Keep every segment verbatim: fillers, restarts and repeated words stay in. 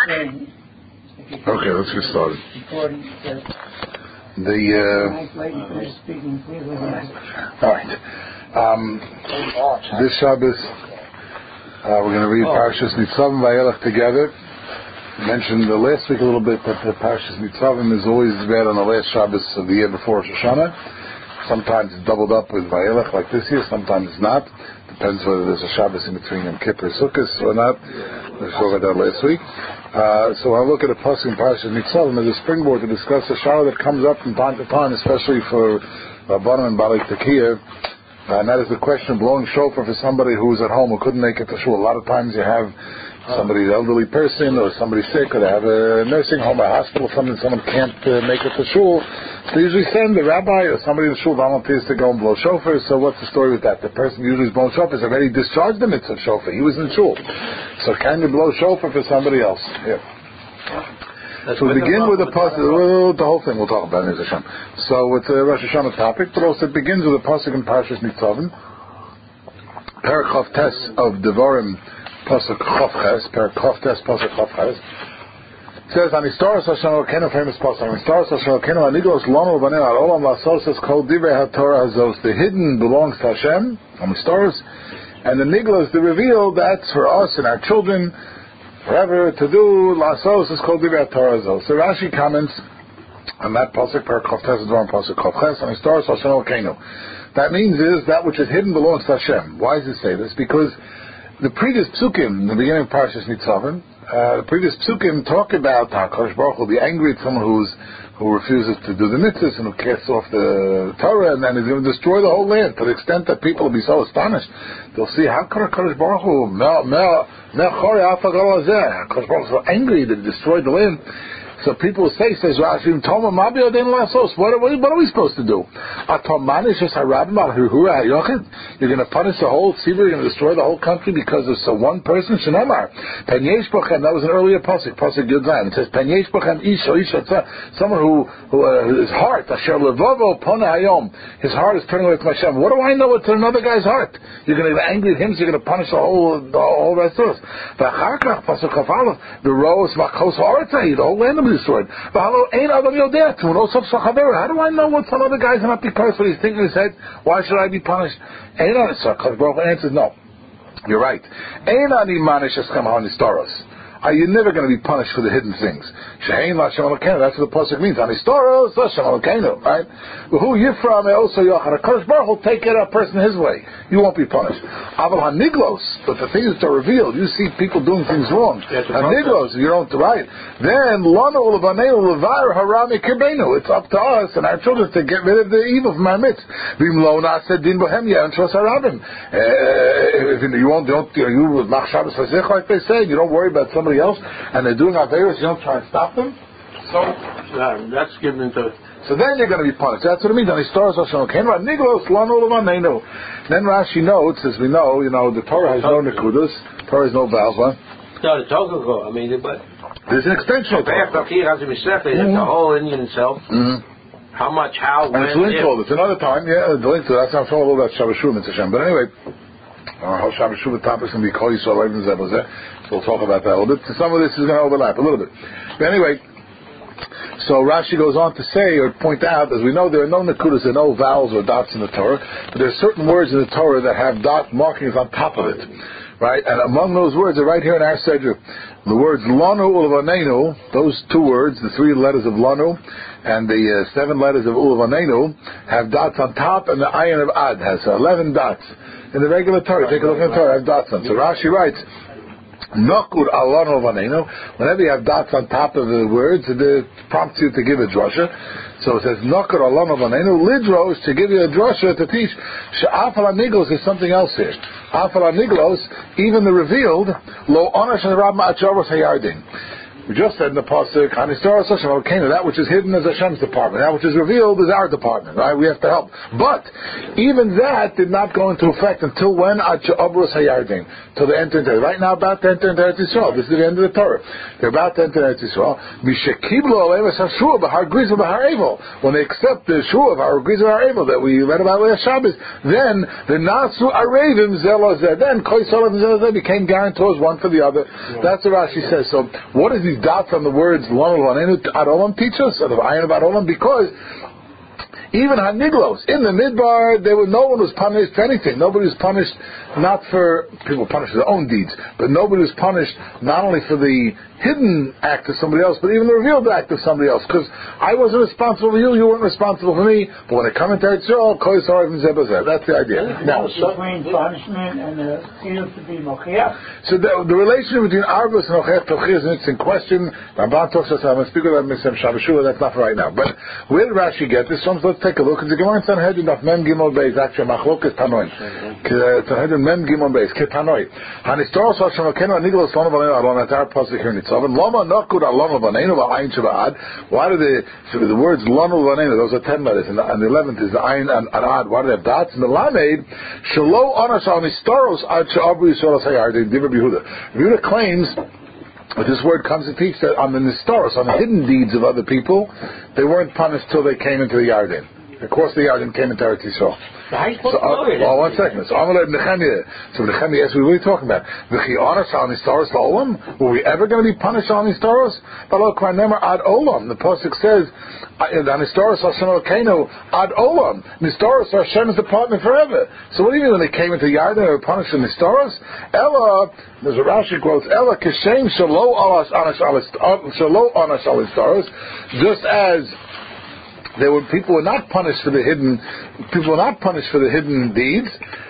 Okay, let's get started. The uh, all right. Um, this Shabbos, uh, we're going to read Parshas Nitzavim Vayelech together. I mentioned uh, last week a little bit that the Parshas Nitzavim is always read on the last Shabbos of the year before Rosh Hashanah. Sometimes it's doubled up with Vayelech like this year, sometimes it's not. Depends whether there's a Shabbos in between Yom Kippur Sukkot or not. We saw that last week. Uh, so I'll look at a pasuk in Parshas Nitzavim as a springboard to discuss a shara that comes up from time to time, especially for Rabbanim and Balei Tekiah, uh, and that is the question of blowing shofar for somebody who is at home who couldn't make it to shul. A lot of times you have somebody, an elderly person, or somebody sick, or they have a nursing home, a hospital, something, someone can't uh, make it to shul. They usually send the rabbi or somebody in the shul volunteers to go and blow shofar. So what's the story with that? The person usually is blowing shofar has already discharged the mitzvah shofar. He was in shul. So can you blow shofar for somebody else? Yeah. That's so we begin with the pasuk. Well, the whole thing we'll talk about in Hashem. So it's a Rosh Hashanah topic, but also it begins with a pasuk in Parshas Nitzavim, Perek Chof Tes of Devarim, pasuk Chof Ches, Perek Chof Tes, pasuk Chof Ches. It says, "Anistaros Hashem Elokeinu," famous pasuk. "Anistaros Hashem Elokeinu, Aniglos Lanu V'nei Al Olam Lasos Es Kol Divrei HaTorah Hazos." The hidden belongs to Hashem, Anistaros, and the Niglos, the revealed, that's for us and our children forever to do. Lasos is called Divrei Torah Zos. So Rashi comments on that pasuk, Perek Chof Tes Dvarim pasuk Chof Ches, and Anistaros Hashem Elokeinu. That means is that which is hidden belongs to Hashem. Why does it say this? Because the previous psukim, in the beginning of Parshas Nitzavim, uh, the previous psukim talk about HaKadosh Baruch Hu will be angry at someone who's who refuses to do the mitzvahs and who casts off the Torah, and then he's going to destroy the whole land to the extent that people will be so astonished. They'll see, how could HaKadosh Baruch Hu HaKadosh Baruch Hu is so angry that he destroyed the land? So people will say, says Rashi, what are, what, are, what are we supposed to do? You're going to punish the whole tzibur, you're going to destroy the whole country because of so one person? Shenamar. That was an earlier pasuk, pasuk Yud Zayin. It says, someone who, who uh, his heart, his heart is turning away from Hashem. What do I know what's in another guy's heart? You're going to get angry at him, so you're going to punish the whole, the whole rest of us. The rose, the whole land will be destroyed. How do I know what some other guy's not be punished? What he's thinking in his head? Why should I be punished? Baruch answers no. You're right. Are you never going to be punished for the hidden things? That's what the pasuk means. Anistaros Hashem Elokeinu, right? Who you from? Also Yochad. HaKadosh Baruch will take care of a person his way. You won't be punished. Aval haniglos, but the things that are revealed, you see people doing things wrong. Haniglos, you don't right. Then lanu levaneinu levar harami kirbenu. It's up to us and our children to get rid of the evil from our midst. V'imlo na'aseh din bohem ye'antros harabim. If you won't, don't you mach Shabbos v'zich like they say. You don't worry about somebody else, and they're doing Averos, you don't try and stop them. So uh, that's given into. So then you're going to be punished. That's what it means. Then Rashi notes, as we know, you know, the Torah has no nekudas, Torah has no vowels. What? No, the Torah. I mean, but there's an extension of Torah. Mm-hmm. The whole Indian itself. Mm-hmm. How much? How? And it's linked to all this. Another time, yeah, the link to that's not all about Shabbos Shuvah Hashem. But anyway. Our whole Shabbos Shuvah topic is going to be Kol Yisrael Oivim Zeh B'Zeh. So we'll talk about that a little bit. Some of this is going to overlap a little bit. But anyway, so Rashi goes on to say or point out, as we know, there are no nekudas, there are no vowels or dots in the Torah, but there are certain words in the Torah that have dot markings on top of it, right? And among those words are right here in our Sedra. The words Lanu Ulvanenu, those two words, the three letters of Lanu and the uh, seven letters of Ulvanenu, have dots on top, and the ayin of Ad has eleven dots. In the regular Torah, take a look at the Torah, have dots on. So Rashi writes, Nokur alon ovanenu. Whenever you have dots on top of the words, it prompts you to give a drasha. So it says Nokur alon ovanenu. Lidros, to give you a drasha to teach. She'afal aniglos is something else here. Afal aniglos, even the revealed, lo onash rabma achavos hayardin. We just said in the pasuk, that which is hidden is Hashem's department. That which is revealed is our department, right? We have to help. But even that did not go into effect until when? Till they enter into right now, about to enter into Eretz Yisrael. This is the end of the Torah. They're about to enter Eretz Yisrael. When they accept the shua of our Griz of our Abel that we read about last Shabbos, then the Nasu Arevim Zelazeh, then Kol Yisrael became guarantors one for the other. That's what Rashi says. So what is he these dots on the words Lanu Lanenu Ad Olam teach us, or the Ayin of Ad Olam? Because even Haniglos, in the Midbar, there were, no one was punished for anything. Nobody was punished not for, people were punished for their own deeds, but nobody was punished not only for the hidden act of somebody else, but even the revealed act of somebody else. Because I wasn't responsible for you, you weren't responsible for me, but when it comes to Eretz Yisrael, Kol Yisrael Zeh B'Zeh. That's the idea. Now, between punishment and the field to be Mochiach. So the, the relationship between Arbus and Ochech Tochir is an interesting question. Ramban talks about, I'm going to speak about Misem Shabashua, that's not for right now. But where did Rashi get this from? So let's take a look. It's a Gemara in Sanhedrin of Mem Gimel Beis, actually, Machlok is Tanoi. Sanhedrin Mem Gimel Beis, Ketanoi. Hanistoros Hashem Akenu Aniglos Lonu V'Aleinu Alon Atar Pasuk here in Nitzavim. Lama Nakud Alonu V'Aleinu V'Ayin Shabad. Why do they, so the words Lonu V'Aleinu, those are ten letters, and the, and the eleventh is the Ayin and Ad. Why do they have dots? And the Lamed, Shalo Onash Hanistoros Ad She'abru Yisrael Sayar, the Divrei Yehuda. Yehuda claims but this word comes to teach that on the Nistoros, on the hidden deeds of other people, they weren't punished till they came into the Yarden. Of course, the Yarden came into Eretz Yisrael. So how you supposed So, to know it? uh, well, one second. So, Amalei Nechemia. So, Nechemia asks, what are we talking about? V'chi onash al nistaros la'olam? Were we ever going to be punished on nistaros? V'lo kvar nemer ad olam. The pasuk says, nistaros Hashem Elokeinu ad olam. Nistaros Hashem's department forever. So, what do you mean when they came into Yarden, they were punished in nistaros? Ella, there's a Rashi quotes, Ella kishem shalo onash shalo onash al nistaros. Just as There were people were not punished for the hidden. People were not punished for the hidden deeds.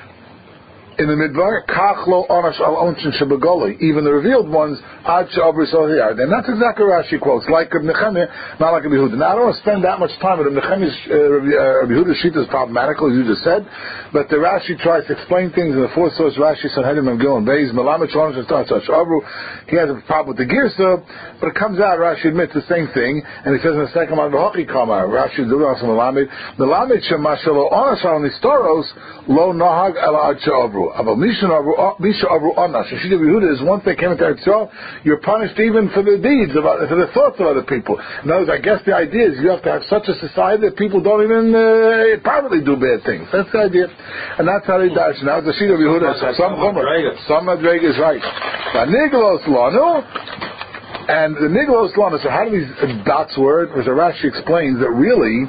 In the Midbar, Kachlo Onash Al Onshin Shabagoli, even the revealed ones, Ad Shabri Sohiyar. And that's exactly what Rashi quotes, like Rabbi Nechemia, not like Rabbi Yehuda. Now, I don't want to spend that much time with Rabbi Nechemia's, uh, Rabbi Yehuda's sheet is problematical, as you just said, but the Rashi tries to explain things in the fourth source, Rashi Sanhedrin and Gilon Beis, Melamed Shalom Shastar Shabru. He has a problem with the Girsa, but it comes out, Rashi admits the same thing, and he says in the second one, V'hochi Kama, Rashi Duras Melamed, Melamed Shemashalo Onash Al Nistoros, Lo Nahag El Ad Shabru. About Misha Avru Onash. The Shita Yehuda is once they came into Eretz Yisrael, you're punished even for the deeds, of, for the thoughts of other people. In other words, I guess the idea is you have to have such a society that people don't even uh, privately do bad things. That's the idea. And that's how they dash. Now the Shita Yehuda, some Chomer, some Madrega is right. Niglos Lanu, and the Niglos Lanu, so how do these dots work? Because Rashi explains that really,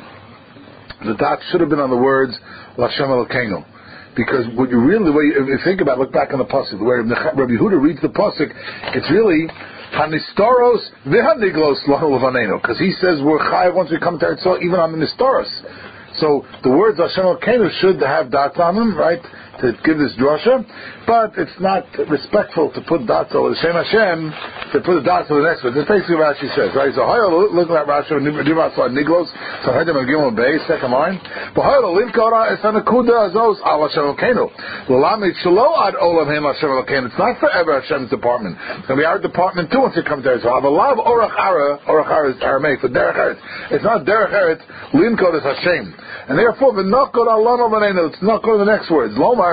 the dots should have been on the words L'Hashem Elokeinu. Because what you really, the way you, if you think about it, look back on the pasuk, the way Rabbi Yehuda reads the pasuk, it's really Hanistoros v'Haniglos Lanu L'Vaneinu, because he says we're chayav once we come to Eretz Yisrael, even on the Nistoros. So the words Hashem Elokeinu should have dots on them, right? To give this drasha, but it's not respectful to put dots over the Shem Hashem, to put the dots over the next one. That's basically what Rashi says, right? So, looking at Rashi, Nivas Niglos, so Hedem and Gimel Beis, second line, but Hayol Livkora is an Akuda Azos al Hashem Elokeinu. L'lamid Shelo ad Olam Hem Hashem Elokeinu. It's not forever Hashem's department. It's going to be our department too once it comes to Israel. But Lav Orach Ara, Orach Ara is Aramaic for Derech Eretz. It's not Derech Eretz. Limkod is Hashem, and therefore the Nokod Alon Omanenu. It's not going to the next words. Lomar.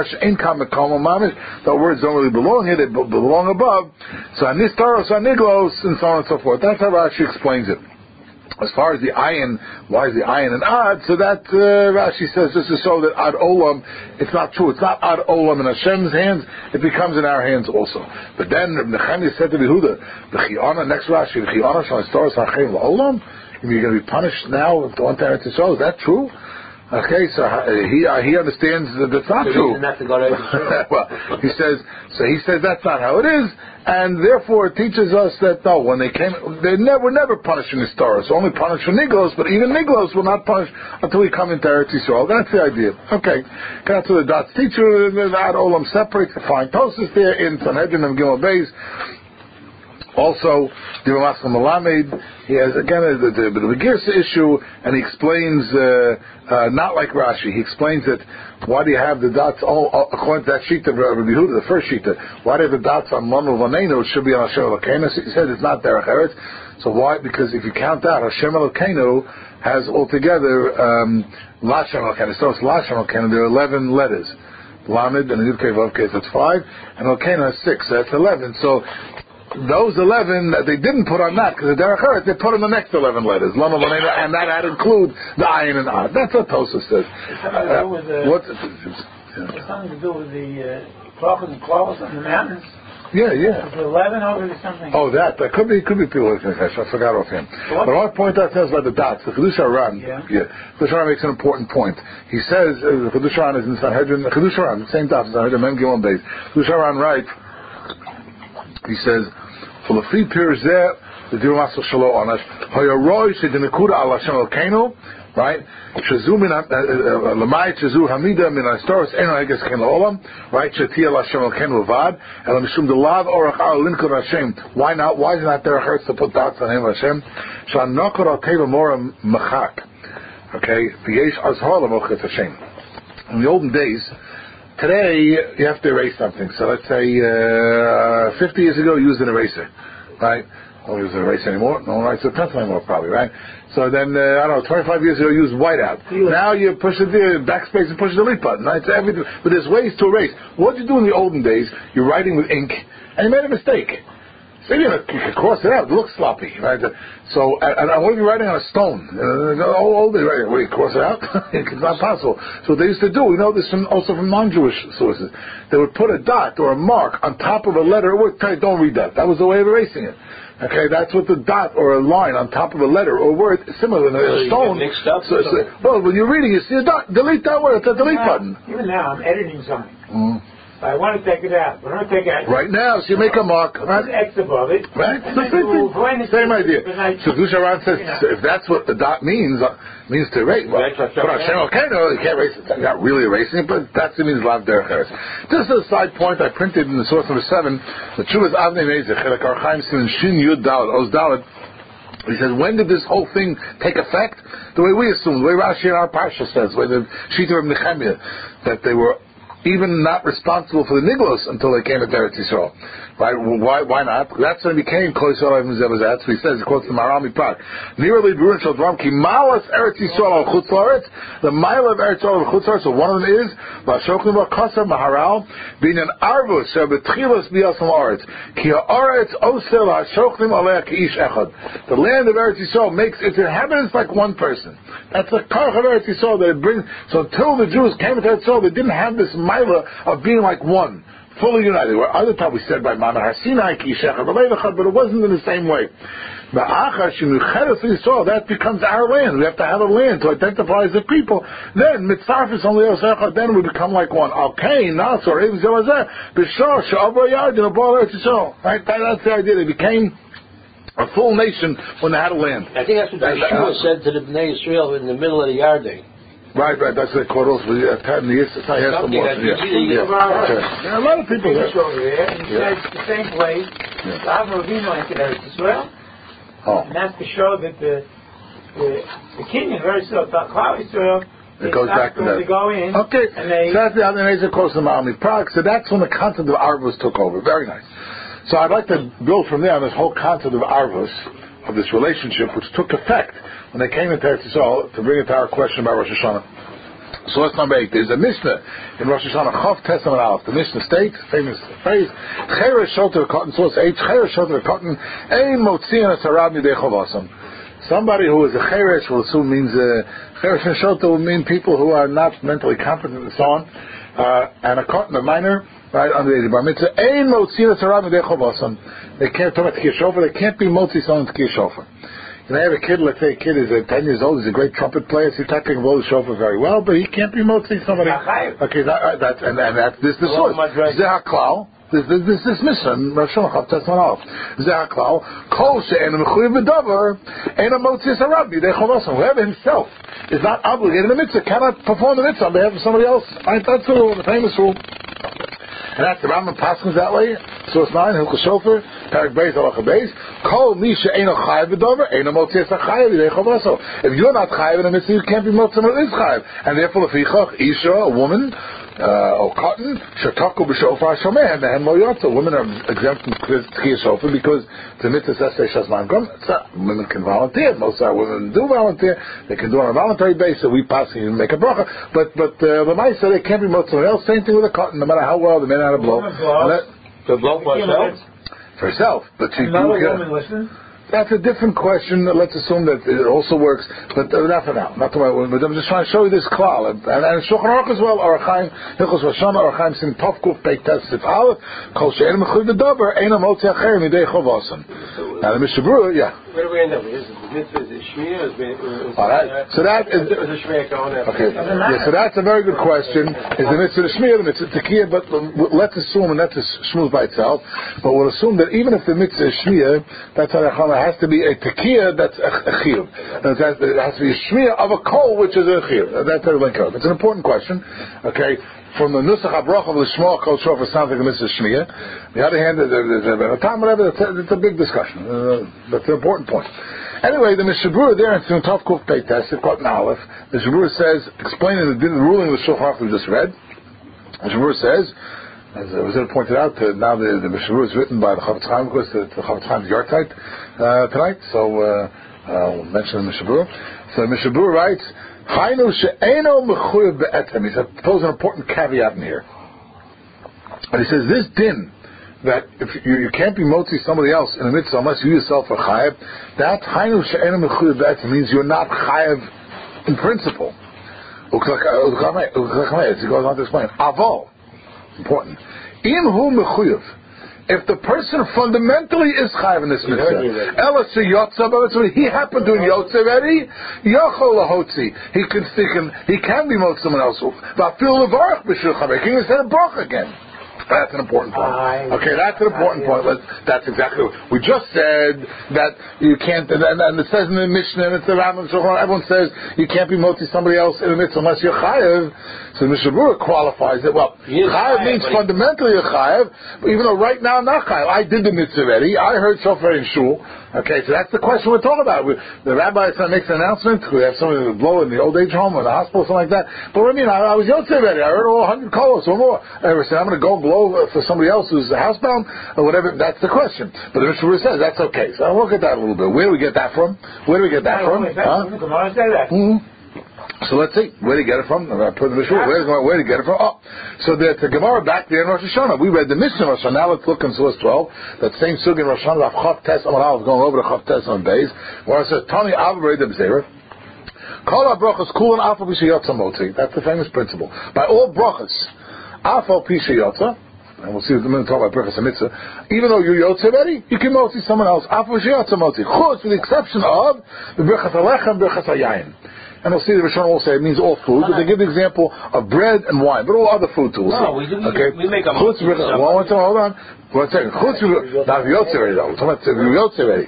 The words don't really belong here, they belong above. So Anistaros, Aniglos, and so on and so forth. That's how Rashi explains it. As far as the ayin, why is the ayin an ad? So that uh, Rashi says just to show that ad olam, it's not true. It's not ad olam in Hashem's hands, it becomes in our hands also. But then Nechemia said to Yehuda, the Chiana, next Rashi, the Chiana shal Nistaros hachem la'olam? You're going to be punished now to one time to show. Is that true? Okay, so he uh, he understands that that's not so true. Not to go to well, he says so. He says that's not how it is, and therefore it teaches us that no, when they came, they never were never punished in the Torah. So only punished for Niglos, but even Niglos will not punish until we come into Eretz Yisrael. That's the idea. Okay, that's what the dots teacher that Olam separates the fine Tosas there in Sanhedrin and Gimel Beis. Also, Divamas Malamed, he has again the, the, the, the Girsa issue, and he explains uh, uh, not like Rashi. He explains that why do you have the dots all according to that sheet of Rabbi Yehuda, the first sheet? Why do you have the dots on Lanu L'Vaneinu? It should be on Hashem Elokeinu. He said it's not Derech Eretz. So why? Because if you count out, Hashem Elokeinu has altogether um, L'Hashem Elokeinu. So it's L'Hashem Elokeinu. There are eleven letters. Lamed and Yud Kei Vav Kei, that's five, and Elokeinu has six. So that's eleven. So those eleven, they didn't put on that, because the Derech Eretz, they put on the next eleven letters, Lanu L'Vaneinu, and that had include the Ayin and Ad. That's what Tosas says. Uh, what's it? It's something to do with the uh, cloth and clothes on the mountains. Yeah, yeah. Is it eleven over to something? Oh, that. That could be, could be people listening to I forgot offhand. But I want to point out things about the dots. The Chedush Aran, yeah. yeah. Chedush Aran makes an important point. He says, uh, the Chedush Aran is in Sanhedrin, Chedush Aran, the same dots, Sanhedrin, Mem Gimel Beis. Chedush Aran writes, he says, for the free peers there, the Dirumas of Shalom on us, Hoyoroi Shedinekuda al Hashem Elkeinu, right? Shazu min lamai shazu hamida min astoros eno heges ken laolam, right? Shatia Hashem Elkeinu avad, and mishum delav orach al linkod Hashem. Why not? Why is it not there hurts to put dots on him Hashem? Shan nokor al teva mora machak. Okay, v'yesh azhar lamochet Hashem. In the olden days, today you have to erase something. So let's say uh, fifty years ago, you used an eraser, right? Don't use an eraser anymore. No one writes a pencil anymore, probably, right? So then, uh, I don't know, twenty-five years ago, you used whiteout. Now you push the backspace and push the delete button, right? So everything, but there's ways to erase. What did you do in the olden days? You're writing with ink, and you made a mistake. So you can cross it out. It looks sloppy, right? So, and, and what if you're writing on a stone? Uh, oh, old day, right? Wait, cross it out? It's not possible. So what they used to do, we know this from, also from non-Jewish sources. They would put a dot or a mark on top of a letter. Or tell you, don't read that. That was the way of erasing it. Okay, that's what the dot or a line on top of a letter or word, similar to a stone. Mixed up. So, so, well, when you're reading, you see a dot. Delete that word. It's a delete now, button. Even now, I'm editing something. Mm. I want to take it out. But I want to take it out. Right now, so you make a mark. Put an X above it. Right? And Same, then we'll go in and same see- idea. but I- So Chedush Aran says, you know. so if that's what the dot means, uh, means to erase. Well, That's what but Hashem, okay, no, you can't erase it. You're not really erasing it, but that's what it means, Lav Derech Eretz. Just as a side point, I printed in the source number seven, the Chuvas Avnei Mezech, Chelek Archaim Siman Shin Yud Dalet, Oz Dalet. He says, when did this whole thing take effect? The way we assume, the way Rashi in our Parsha says, the way the Shita of Nehemiah, that they were even not responsible for the Niglos until they came to Eretz Yisrael. Right? Well, why? Why not? That's when it became Kol Yisrael Avim Zevazat. So he says, he quotes the Maharal Mipak. Nearly Bruin Shal Dram Ki Malas Eretz Yisrael Al Chutz La'aretz. The mile of Eretz Yisrael Al Chutz La'aretz. So one of them is V'Ashoklim V'Kasa Maharal being an Arvus Shabetchilas B'Yasam La'aretz Ki Ha'aretz Osel Ha'Ashoklim Alei Ki'ish Echad. The land of Eretz Yisrael makes its inhabitants like one person. That's the Karch of Eretz Yisrael that it brings. So until the Jews came to Eretz Yisrael, they didn't have this mila of being like one. Fully united. Where other times we said by Mama Hasinai Kishach, but it wasn't in the same way. That becomes our land. We have to have a land to identify as a people. Then mitzarfis only osecha. Then we become like one. Okay, Nasor Evim Zelazeh B'Shor She'Avro Yardin Abol Eretz Yisrael. Right? That's the idea. They became a full nation when they had a land. I think that's what Yeshua said to the Bnei Israel in the middle of the Yarden. Right, right. That's what they call us. We have ten years. It's not here Something somewhere. that Yeah. you Yeah. see Okay. Yeah, a lot of people He's there. over there, and he Yeah. says the same place. Yeah. Avram Avinu entered Eretz Yisrael, Oh. and that's to show that the the, the king of Eretz Yisrael, Klal Yisrael, It goes back to going that. to go in. Okay. And they, So that's the other nation close to the Ma'ami Prague. So that's when the concept of Arvus took over. Very nice. So I'd like to build from there on this whole concept of Arvus, of this relationship, which took effect when they came into Eretz Yisrael, to bring it to our question about Rosh Hashanah. So let's number eight. There's a Mishnah in Rosh Hashanah, Chav Testament Aleph. The Mishnah states, famous phrase, Cheresh Shoter Cotton, source eight, Cheresh Shoter Cotton, Ein Motzian Asarab Midei Chovasam. Somebody who is a Cheresh will assume means, uh, Cheresh and Shoter will mean people who are not mentally competent and so on, uh, and a cotton, a minor, right, under the age of Bar Mitzvah, Ein Motzian Asarab Midei Chovasam. They can't talk about Tkir Shofar, they can't be Motzi someone's Tkir Shofar. And I have a kid, let's say a kid is uh, ten years old, he's a great trumpet player, so he's taking blow the shofar very well, but he can't be motzi somebody. Okay, that, uh, that's, and, and that's, this the source. Zeh HaKlal, this, this, this, this mission, Rosh Hashanah, that's one off. Zeh HaKlal, Kol she'en mechuyev b'davar, ein ha-motzi sarabbi, dei chovasam. Whoever himself is not obligated in the mitzvah, cannot perform the mitzvah on behalf of somebody else. Right? That's the rule, the famous rule. And that's the Rambam Paschals that way. Source nine, Hilchos Shofar, Parak Beis, Halacha Beis. Kol mi she'eino chayav b'dover, eino motzi es ha-chayav yidei chovaso. If you're not chayav in a mitzvah, you can't be motzi someone who is chayav. And therefore, lefichach, isha, a woman, uh, or cotton, shetaku b'shofar shomeh, and then lo yotzo. Women are exempt from tkiyah shofar because the mitzvah says sheish hazman gom. Women can volunteer. Most of our women do volunteer. They can do it on a voluntary basis. So we possibly make a bracha. But but uh, the Maisa, they can't be motzi someone else. Same thing with a cotton. No matter how well the men know how to blow. To blow for herself? For herself, but she Another do woman listens. That's a different question. Let's assume that it also works, but uh, not for now. Not to my, but I'm just trying to show you this klal. And, and Shulchan Aruch as well, Arachaim, Hilchos Roshana, Arachaim, Sin Tov Kuf Pei Tes Sif Aleph, Kol She'en Mechuyev B'Davar, Eina Motzi Acher Midei Chovasan. Now the Mishnah Berurah, yeah. Where do we end up? Is the mitzvah is Shmir? All right. So that is okay. Yeah, so that's a very good question. Is the mitzvah the Shmir, the mitzvah Tekiyah? But let's assume, and that's shmuz by itself. But we'll assume that even if the mitzvah is Shmir, that's how it has to be a Tekiyah that's a chiyuv. It has to be a Shmir of a kol, which is a chiyuv. That's a link up. It's an important question. Okay. From the Nusach HaBracha of the Shmuel Kol Shofar sounds like a mitzvah Shmir. On the other hand, there's a time, whatever, it's a, it's a big discussion. Uh, that's an important point. Anyway, the Mishnah Berurah there in Tzimtzum Tov Kuf Pei Tes, it's called an Aleph. The Mishnah Berurah says, explaining the, the ruling of the Shulchan Aruch we just read, the Mishnah Berurah says, as I was pointed out, uh, now the, the Mishnah Berurah is written by the Chafetz Chaim, because the, the Chafetz Chaim's Yartzeit uh, tonight, so uh, I'll mention the Mishnah Berurah. So the Mishnah Berurah writes, Hainu she'eno mechuyev be'etem. He throws an important caveat in here. And he says, this din, that if you, you can't be motzi somebody else in a mitzvah unless you yourself are chayev, that hainu she'eno mechuyev be'etem means you're not chayev in principle. He goes on to explain. Aval, important. In hu mechuyev. If the person fundamentally is chayav in this mitzvah, ela sheyotza b'mitzvah, he happened to yotze already, yachol lahotzi. He can, he can, he can be motzi someone else. Va'afil levarach b'shul chaver. He can say a bracha again. That's an important point. Okay, that's an important point. Let's, that's exactly what we just said. That you can't, and, and it says in the Mishnah, and it's the Rambam, everyone says you can't be motzi somebody else in the mitzvah unless you're chayav. So the Mishnah Berurah qualifies it. Well, chayav means fundamentally a chayav, but even though right now I'm not chayav. I did the mitzvah already. I heard shofar in shul. Okay, so that's the question we're talking about. We, the rabbi makes an announcement. We have somebody to blow in the old age home or the hospital, something like that. But what I mean, I, I was yotze already. I heard all one hundred kolos or more. I said, I'm going to go blow for somebody else who's housebound or whatever. That's the question. But the Mishnah Berurah says that's okay. So I'll look at that a little bit. Where do we get that from? Where do we get that from? Huh? Mm-hmm. So let's see, where did he get it from? I put the Mishnah, where, where did he get it from? Oh, so the, the Gemara back there in Rosh Hashanah. We read the Mishnah in Rosh Hashanah. Now let's look in source twelve. That same sug in Rosh Hashanah, Chav Tes Amar Aleph, going over to Chav Tes on Beis, where it says, Tani Avray de B'Zera, Kol HaBrachas Kulon Afal Pishayotza Motzi. That's the famous principle. By all brachas, Afal Pishayotza, and we'll see in a minute talk about brachas and mitzvah. Even though you're yotze already, you can motzi someone else. Afal Pishayotza Motzi. Chutz, with the exception of the brachas Alechem, brachas Hayayin. And we'll see the Rishonim will say it means all food, but they give the example of bread and wine, but all other food too. No, we, do, okay. we make a Chutz, one, one, hold on. One second. Chutz, not yotze already though. We're talking about yotze already.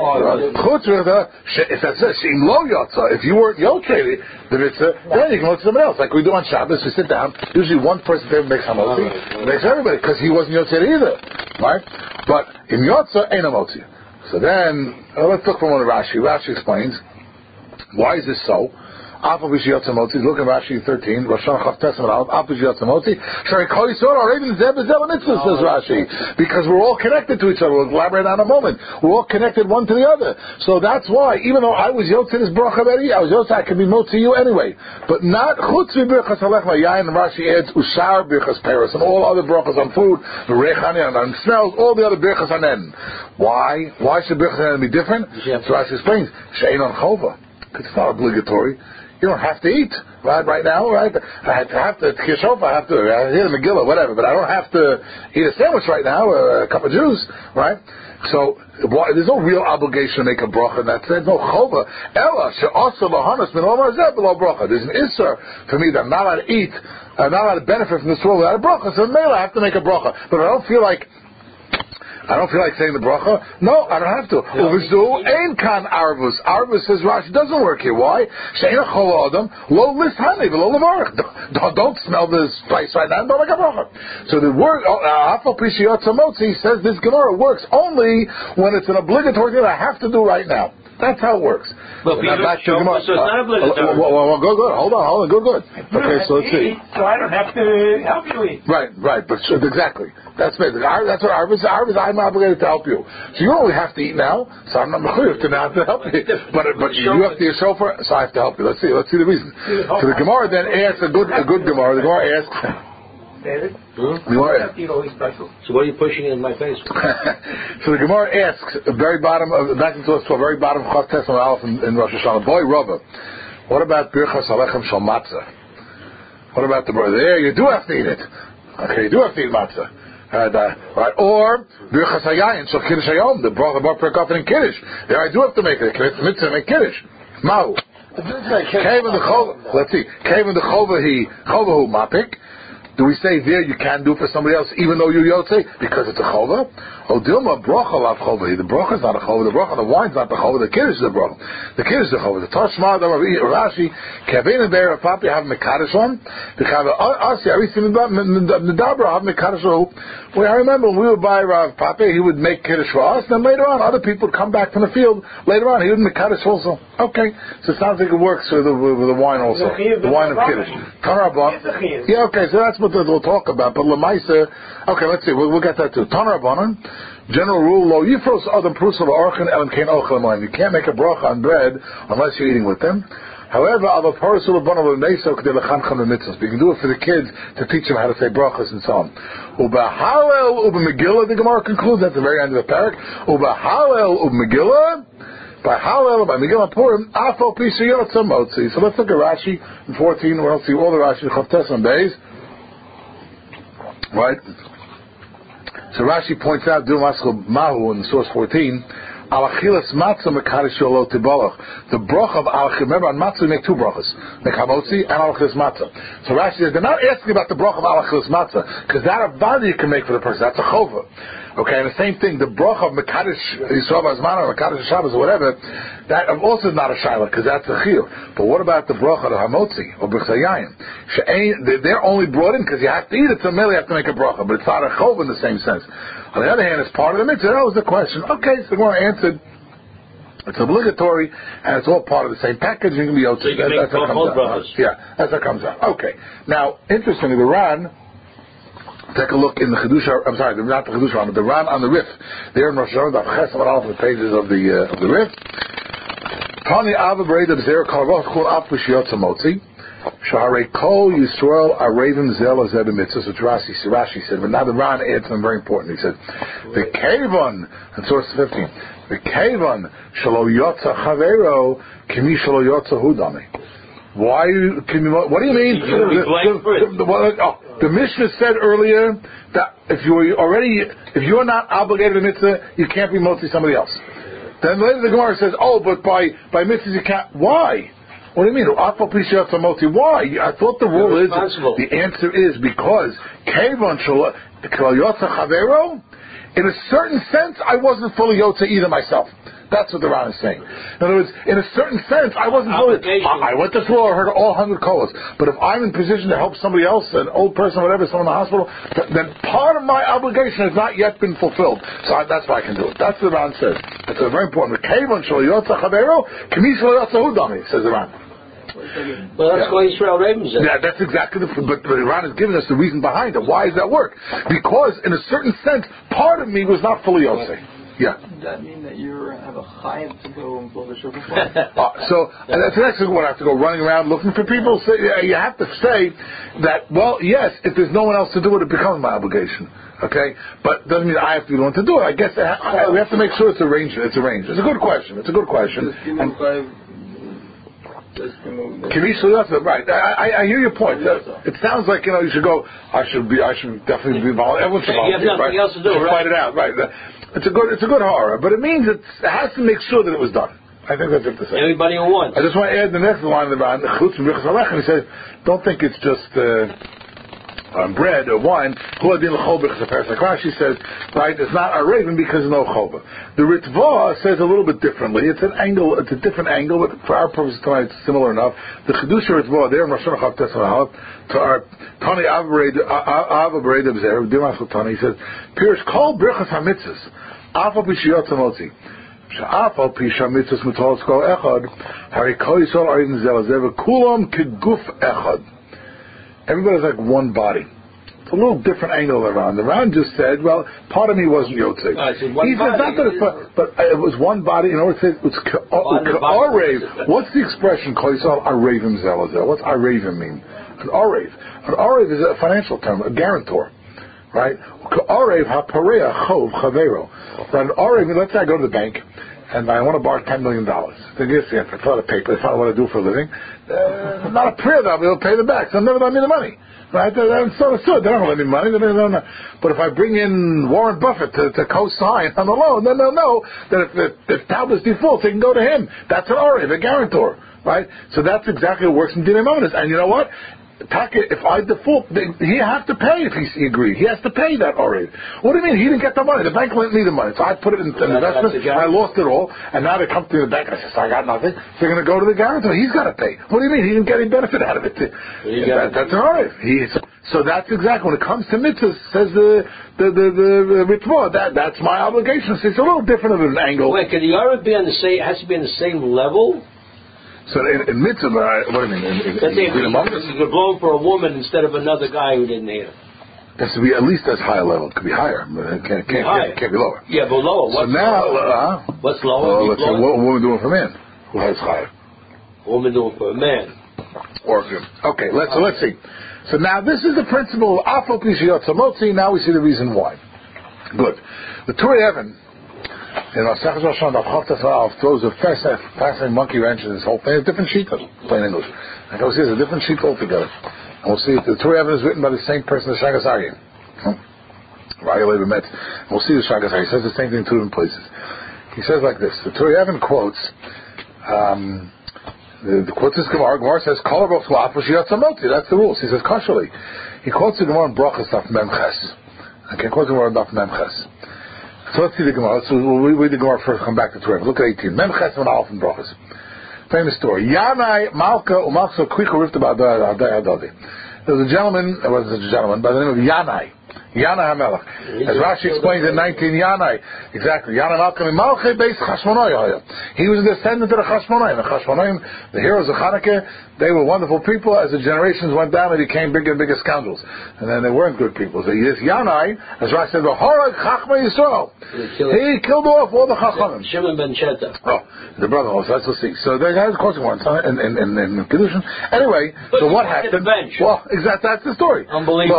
Chutz, if that says sheim lo yotza, if you weren't yotze already, the mitzvah, then you can look to someone else. Like we do on Shabbos, we sit down. Usually one person there makes hamotzi, makes everybody because he wasn't yotze either, right? But in yotza, ain't a motzi. So then uh, let's look from one of Rashi. Rashi explains why is this so. Afal B'Shiyotza Motzi. Look at Rashi thirteen. Rosh Hashanah Chav Tes Amar Aleph. Afal B'Shiyotza Motzi. Shari Kol Yisrael Arevin Zeh B'Zeh L'Mitzvah, says Rashi, because we're all connected to each other. We'll elaborate on in a moment. We're all connected one to the other. So that's why, even though I was Yotze this bracha already, I was Yotze, I can be Motzi you anyway. But not Chutz V'Birchas Halech Yayin. Rashi adds Ushar Birchas Peres and all other brachas on food, V'Rechani and on smells, all the other birchas on end. Why? Why should birchas on end be different? So Rashi explains She'ein on Chova. It's not obligatory. You don't have to eat, right? Right now, right? I have to, have to kishof, I have to, I hear the Megillah, whatever, but I don't have to eat a sandwich right now, or a cup of juice, right? So, there's no real obligation to make a bracha in that sense. No chova. Ella, she'asa lahanas min omar zeh below bracha. There's an isser for me that I'm not allowed to eat, I'm not allowed to benefit from this world without a bracha, so maybe I have to make a bracha. But I don't feel like I don't feel like saying the bracha. No, I don't have to. Uvizu ein kan arvus. Arvus, says Rashi, doesn't work here. Why? She'ein chol adam lo lishani v'lo levarach. Don't smell this spice right now. Don't make a bracha. So the word afal pishiyotza motzi says this Gemara works only when it's an obligatory thing I have to do right now. That's how it works. But Peter, back to Gemara. So it's not obligatory. Well, well, well, go good. Hold on, hold on. Good, good. Okay, so let's see. So I don't have to help you eat. Right, right. But so, exactly. That's basically. That's what Arvis. Arvis. I'm obligated to help you. So you only have to eat now. So I'm not mechuyev to not to help you. But but you have to be a chauffeur. So I have to help you. Let's see. Let's see the reason. So the Gemara then asks a good a good Gemara. The Gemara asks. David? Hmm? We want Have to eat always special. So what are you pushing in my face? So the Gemara asks, the very bottom of back into the very bottom of Chaf Tes Aleph in, in Rosh Hashanah. Boy, Rava, what about Birchas Alechem Shal Matzah? What about the brother? There, you do have to eat it. Okay, you do have to eat matzah. Uh, right? Or Birchas Hayayin Shal Kiddush Hayom, the brother about Perkofen and Kiddush. There, I do have to make it. It's mitzvah make Kiddush. Mau. Cave in the chova. Let's see. Cave in the chova he chova hu mapik. Do we say there you can do for somebody else even though you're yotze because it's a chova? Oh, Dilma brocha lav chova. The brocha is not a chova. The brocha, the wine's not the chova. The kiddush is the brocha. The kiddush is the chova. The Tashma, the Rashi, Kevin and there, Papi have mekadosh on. The have Asi Arisi Nedabra have mekadosh on. Well, I remember when we would buy Rav Papi, he would make kiddush for us. Then later on, other people would come back from the field. Later on, he would make kiddush also. Okay, so it sounds like it works with the, with the wine also. The wine of kiddush. Tanarabon. Yeah, okay, so that's what we'll talk about. But Lamaisa, okay, let's see. We'll, we'll get that too. Tanarabonon. General rule: Lo yifros adam prusel orchan elam kein ochel moim. You can't make a bracha on bread unless you're eating with them. However, al parsul bono v'neiso k'dei lechancham b'mitzvos. You can do it for the kids to teach them how to say brachas and so on. Uba halel uba megillah. The Gemara concludes at the very end of the parak. Uba halel uba megillah. By halel by megillah purim afal pisa yotza motzi. So let's look at Rashi in fourteen. We'll see all the Rashi Chaf Tes on days. Right. So Rashi points out, Dil Maskal Mahu in source fourteen, Alachilas Matzah Mekadosh Yolo Tibalach. The broch of Alach. Remember, on Matzah we make two brochas, make Hamotzi and Alachilas Matzah. So Rashi says they're not asking about the broch of Alachilas Matzah because that avada you can make for the person. That's a chova. Okay, and the same thing, the broch of Mekadosh Yisrael Azman or Mekadosh Shabbos or whatever, that also is not a shayla because that's a chiyuv. But what about the broch of Hamotzi or Birchas Hayayin? They're only brought in because you have to eat it, so merely you have to make a bracha, but it's not a chova in the same sense. On the other hand, it's part of the mitzvah. That was the question. Okay, so the Gemara answered. It's obligatory, and it's all part of the same package. You can be able to. So you can that, make that's how both comes brothers. out. Yeah, that's how it comes out. Okay. Now, interestingly, the Ran. Take a look in the Chidusha. I'm sorry, not the Chidusha, but the Ran on the Rif. There in Rosh Hashanah, the Ches of the pages of the uh, of the Rif. Tani Ava Breda B'Zer Kol Chol Af B'Shiyotza Motzi. Shaharei Kol Yisrael Arevim Zel Azeh B'Mitzvos, which Rashi, Rashi said, but now the Ran adds something very important. He said, the Kevon, in source fifteen, the Kevon Shalo Yotza Chavero Kimi Shalo Yotza Hudami. Why can you, what do you mean? You the, the, the, the, oh, the Mishnah said earlier that if you already, if you're not obligated to mitzvah, you can't be motzi somebody else. Then later the Gemara says, oh, but by by mitzvahs you can't. Why? What do you mean? Why? I thought the rule is, the answer is because Kevon Shal Yotza Chavero, in a certain sense, I wasn't fully Yotza either myself. That's what the Ran is saying. In other words, in a certain sense, I wasn't fully. I, I went to school, I heard all hundred kolos. But if I'm in position to help somebody else, an old person, whatever, someone in the hospital, th- then part of my obligation has not yet been fulfilled. So I, that's why I can do it. That's what the Ran says. It's a very important. Says the Ran. Well, that's yeah. why Yisrael Ravens said. Yeah, that's exactly the. But the Ran is giving us the reason behind it. Why does that work? Because in a certain sense, part of me was not fully Yosef. Yeah. Does that mean that you have a chayav to go and blow the shofar? uh, so and that's actually what I have to go running around looking for people. So you have to say that. Well, yes, if there's no one else to do it, it becomes my obligation. Okay, but doesn't mean I have to be the one to do it. I guess I, I, we have to make sure it's arranged. It's arranged. It's a good question. It's a good question. And, right. I, I, I hear your point. It sounds like, you know, you should go. I should be. I should definitely be involved. Everyone should volunteer. You have nothing right? else to do, right? Fight it out. Right. It's a good. It's a good horror, but it means it's, it has to make sure that it was done. I think that's what to say. Everybody who wants. I just want to add the next line about the chutz and birchas halechem. He says, don't think it's just. Uh, Um, bread or wine, like Rashi says, right, it's not a raven because there's no chova. The Ritva says a little bit differently. It's an angle, it's a different angle, but for our purposes tonight it's similar enough. The Chidusha Ritva, there in Rosh Hashanah Chaf Tes to our Tani Ava Bereda B'Zer, Dimas Tani, he says, Pirush Kol Birchas HaMitzvos, Afal Pishiyot Zamotzi. Afal Pisha Mitzvos Mutol Skol Echad, Hari Kol Yisrael Arivim Zel Azev, Kulam Keguf Echad. Everybody's like one body. It's a little different angle around. The Ran just said, well, part of me wasn't Yotzei. No, it's in one he says body. not that it's, but it was one body. In order to say it was Ka'arev. What's the expression? Koisal Arevim Zelazah. What's Arevim mean? An Arev. An Arev is a financial term, a guarantor, right? Ka'arev haParea Chov Chavero. An Arev. Let's say I go to the bank and I want to borrow ten million dollars. Then yes, yeah, I fill out a paper. I find out what I do for a living. Uh, not a prayer that I'll be able to pay them back. So they'll never let me the money. Right? That's so understood. They don't lend me money. They don't, they don't, but if I bring in Warren Buffett to, to co-sign on the loan, then they'll know that if, if, if Talbot's defaults, they can go to him. That's an Arev, a guarantor. Right? So that's exactly what works in Dinei Mamonos. And you know what? If I default, he has to pay if he agreed. He has to pay that already. What do you mean? He didn't get the money. The bank lent me the money. So I put it in an investment. I lost it all. And now they come to the bank. I said, I got nothing. So they're going to go to the guarantor. He's got to pay. What do you mean? He didn't get any benefit out of it. That, that's an already. So that's exactly, when it comes to mitzvahs, says the the the, the, the Ritva, that that's my obligation. So it's a little different of an angle. Wait, can the Arev be on the same, has to be on the same level? So in, in mitzvah, what do you mean? In, in, Let's say if in you're blown for a woman instead of another guy who didn't hear. It has to be at least as high a level. It could be higher, but it can't, can't, can't, can't be lower. Yeah, but lower. What's so now, lower? Uh, What's lower? Well, let's say what a woman doing for a man who has higher. A woman doing for a man. Or okay, let's so let's see. So now this is the principle of Afal Pishiyot Samotzi. Now we see the reason why. Good. The Turei Even, you know, Sechas Rosh Hashanah throws a fascinating, fascinating monkey wrench in this whole thing. It's a different sheet, plain English. Like I will see, it's a different sheet altogether. And we'll see if the Turei Even is written by the same person as Shagas Aryeh. Raya Levi Metz. And we'll see the Shagas Aryeh. He says the same thing in two different places. He says like this. The Turei Even quotes, um, the, the quotes this Gemara. Gemara says, Kol Baruch Hu Afal Pishiyot Samotzi. That's the rules. He says, Kashali. He quotes the Gemara in Brachas Daf Memches. Okay, quotes the Gemara in Daf Memches. So let's see the Gemara. So we'll read the Gemara first. Come back to Torah. Look at eighteen. Memches and Alf and Brachas. Famous story. Yanai Malka Umalcha Kviku Rifta Ba'adai Adadi. There was a gentleman. There was a gentleman by the name of Yanai. Yana HaMelech. As Rashi explains in nineteen, Yanai, exactly. Yana Malcolm Malchei Beis Chashmonaim. He was a descendant of the Chashmonaim. The Chashmonaim, the heroes of Hanukkah, they were wonderful people. As the generations went down, they became bigger and bigger scoundrels. And then they weren't good people. So this Yanai, as Rashi said, V'horag Chachma Yisrael. He killed off all the Chachamim. Shimon ben Sheta. Oh, the brother also. Let's see. So they had a question once in in in, in Kedushin. Anyway, but so what happened? Well, exactly. That's the story. Unbelievable.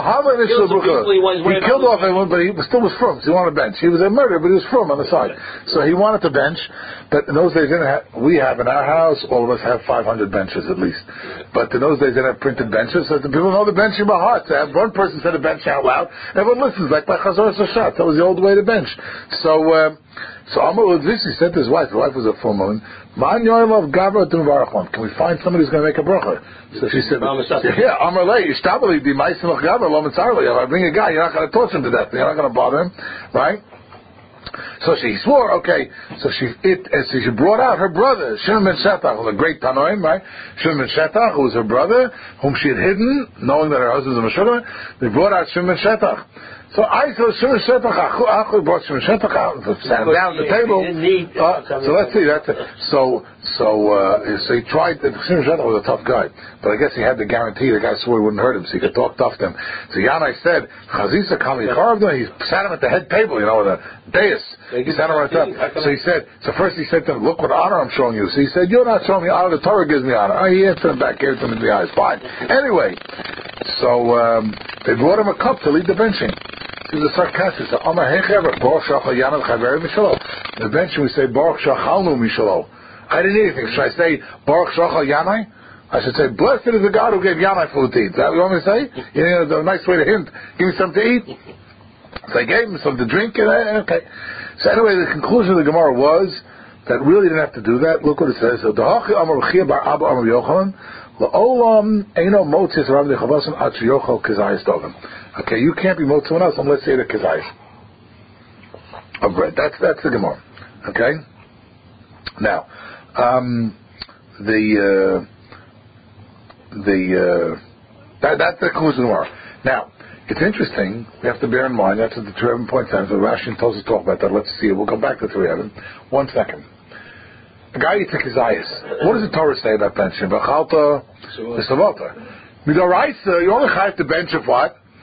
He killed off everyone, but he still was frum. So he wanted a bench. He was a murderer, but he was frum on the side. So he wanted to bench. But in those days, didn't have, we have in our house, all of us have five hundred benches at least. But in those days, they didn't have printed benches. So the people know the benching by heart. So one person said a bench out loud, everyone listens, like by Chazor Sashat. That was the old way to bench. So, uh, so Amar Udzisi said to his wife, the wife was a full moon, Man Yoim of Gavra Tumvarachon. Can we find somebody who's going to make a bracha? So she said, yeah, Amar Lei, Ishtabali, Di Maisim of Gavra, Lo Mitzarli. If I bring a guy, you're not going to torture him to death. You're not going to bother him, right? So she swore, okay. So she it, so she brought out her brother, Shimon ben Shetach, was a great Tanoim, right? Shimon ben Shetach, who was her brother, whom she had hidden, knowing that her husband was a Meshugah. They brought out Shimon ben Shetach. So I saw Shimon Shetach, Achu brought Shimon Shetach out, sat him down at the table. Uh, so let's see, that's it. So, so, uh, so he tried, Shimon Shetach was a tough guy, but I guess he had the guarantee, the guy swore he wouldn't hurt him, so he could talk tough to him. So Yanai said, Chazisa Kami carved him, he sat him at the head table, you know, with a dais. He sat him right up. So he said, so first he said to him, look what honor I'm showing you. So he said, you're not showing me honor, the Torah gives me honor. Oh, he answered him back, gave it to him in the eyes. Fine. Anyway, so, um, they brought him a cup to lead the benching. He was a sarcastic. So, Amar Hechever, Baruch Shachal Yanam Chaveri Mishalo. The benching we say, Baruch Shachalnu Mishalo. I didn't eat anything. Should I say, Baruch Shachal Yanai? I should say, blessed is the God who gave Yanai food to eat. Is that what you want me to say? You know, a nice way to hint. Give me something to eat. So I gave him something to drink, and I, okay. So anyway, the conclusion of the Gemara was that really didn't have to do that. Look what it says. So, Dahachi Amar Rechia Bar Abba Amar Yochanan, La'olam Eino Motzis Rav Nechabasan Ad Sheyochal Kizayis Dogam. Okay, you can't be motzis someone else unless you eat a kizayis of bread. That's that's the Gemara. Okay. Now, um, the uh, the uh, that that's the conclusion of the Gemara. Now, it's interesting. We have to bear in mind that's what the Turei Even points out. So Rashi tells us to talk about that. Let's see it. We'll come back to Turei Even. One second. A guy eats a kizayis. What does the Torah say about benching? V'chalta v'savota. Midoraisa, you only have to bench of what?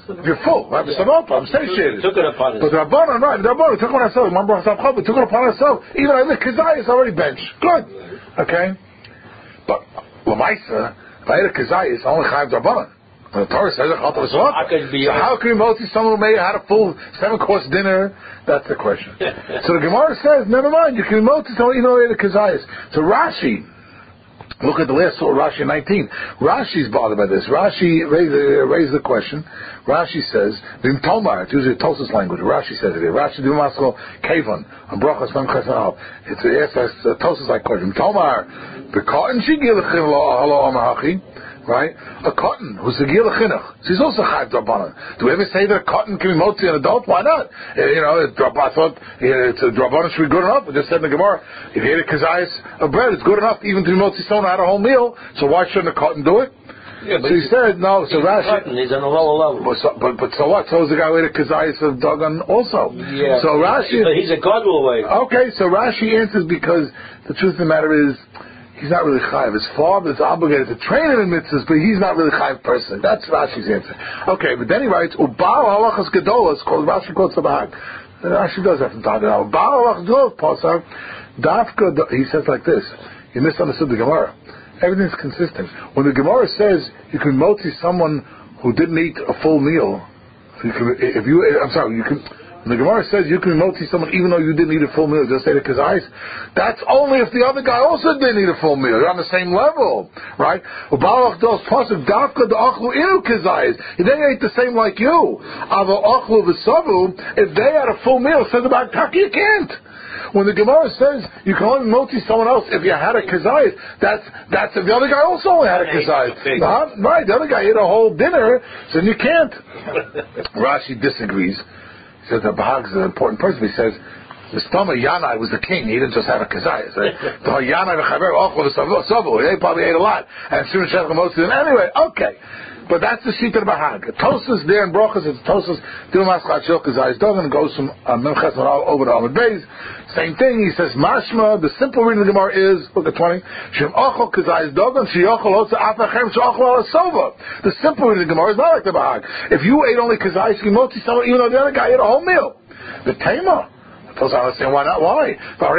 You're full. Right? I'm satiated. Took it upon us. But the Rabbanon, right? The Rabbanon took it on ourselves. Remember, we took it upon ourselves. Even though the Kazai is already benched. Good. Okay. But Lamaisa, if I had a Kazai, it's only Chayav Rabbanon. The Torah says it. So how can we moti someone who may have had a full seven-course dinner? That's the question. So the Gemara says, never mind. You can moti someone even though they had a Kazai. So Rashi. Look at the last surah, Rashi nineteen. Rashi's bothered by this. Rashi raised, uh, raised the question. Rashi says, "Vim Tomar." It's usually a Tosas language. Rashi says it here. Rashi Dimasko Kevon on Brachas Mem Chesed. It's a yes, a Tosas like question. Tomar, the cotton she gil lo halo amahachi. Right? A cotton who's a gil chinuch. She's also chayv drabanan. Do we ever say that a cotton can be motzi an adult? Why not? Uh, you know, I thought uh, it's a drabanan should be good enough. We just said in the Gemara, if you ate a kazayas of bread, it's good enough even to be motzi someone had a whole meal. So why shouldn't a cotton do it? Yeah, so he said no. So Rashi, cotton, he's on a lower level. But so, but, but so what? So is the guy who ate a kazayas of dagan also? Yeah. So Rashi, but he's a godly way. Okay, so Rashi answers because the truth of the matter is, he's not really chayiv. His father is obligated to train him in mitzvahs, but he's not really a chayiv person. That's Rashi's answer. Okay, but then he writes, Ubal halachas gedolas, called Rashi quotes the Bahag. Rashi does have to talk about it. Ubal halachas gedolas, Pasar, Dafka, he says like this. You misunderstood the Gemara. Everything's consistent. When the Gemara says you can moti someone who didn't eat a full meal, you can, if you, I'm sorry, you can, when the Gemara says you can moti someone even though you didn't eat a full meal, just say the kazais, that's only if the other guy also didn't eat a full meal. You're on the same level, right? If they ate the same like you, if they had a full meal, says about Taki, you can't. When the Gemara says you can only moti someone else if you had a kazayis, that's that's if the other guy also only had a kazayis. Uh, right, the other guy ate a whole dinner, so you can't. Rashi disagrees. He says the Bahag is an important person. He says the Stama Yanai was the king. He didn't just have a kazayis. Right? The Yanai v'chaver ochel v'savu. They probably ate a lot. And Shimon Shech moti. Anyway, okay. But that's the sheet of the Bahag. Tosas there in Brochus, it's Tosas, Dilmas Chachil Kazayis Dogan, goes from Memches over to Amud Beis. Same thing, he says, Mashma, the simple reading of the Gemara is, look at twenty, Shem Ochel Kazayis Dogan, Sheyochel Otza Afachem Sheochel Ala Sova. The simple reading of the Gemara is not like the Bahag. If you ate only Kazayis, you moti someone, even though the other guy ate a whole meal. The Tema. I understand why not. Why? How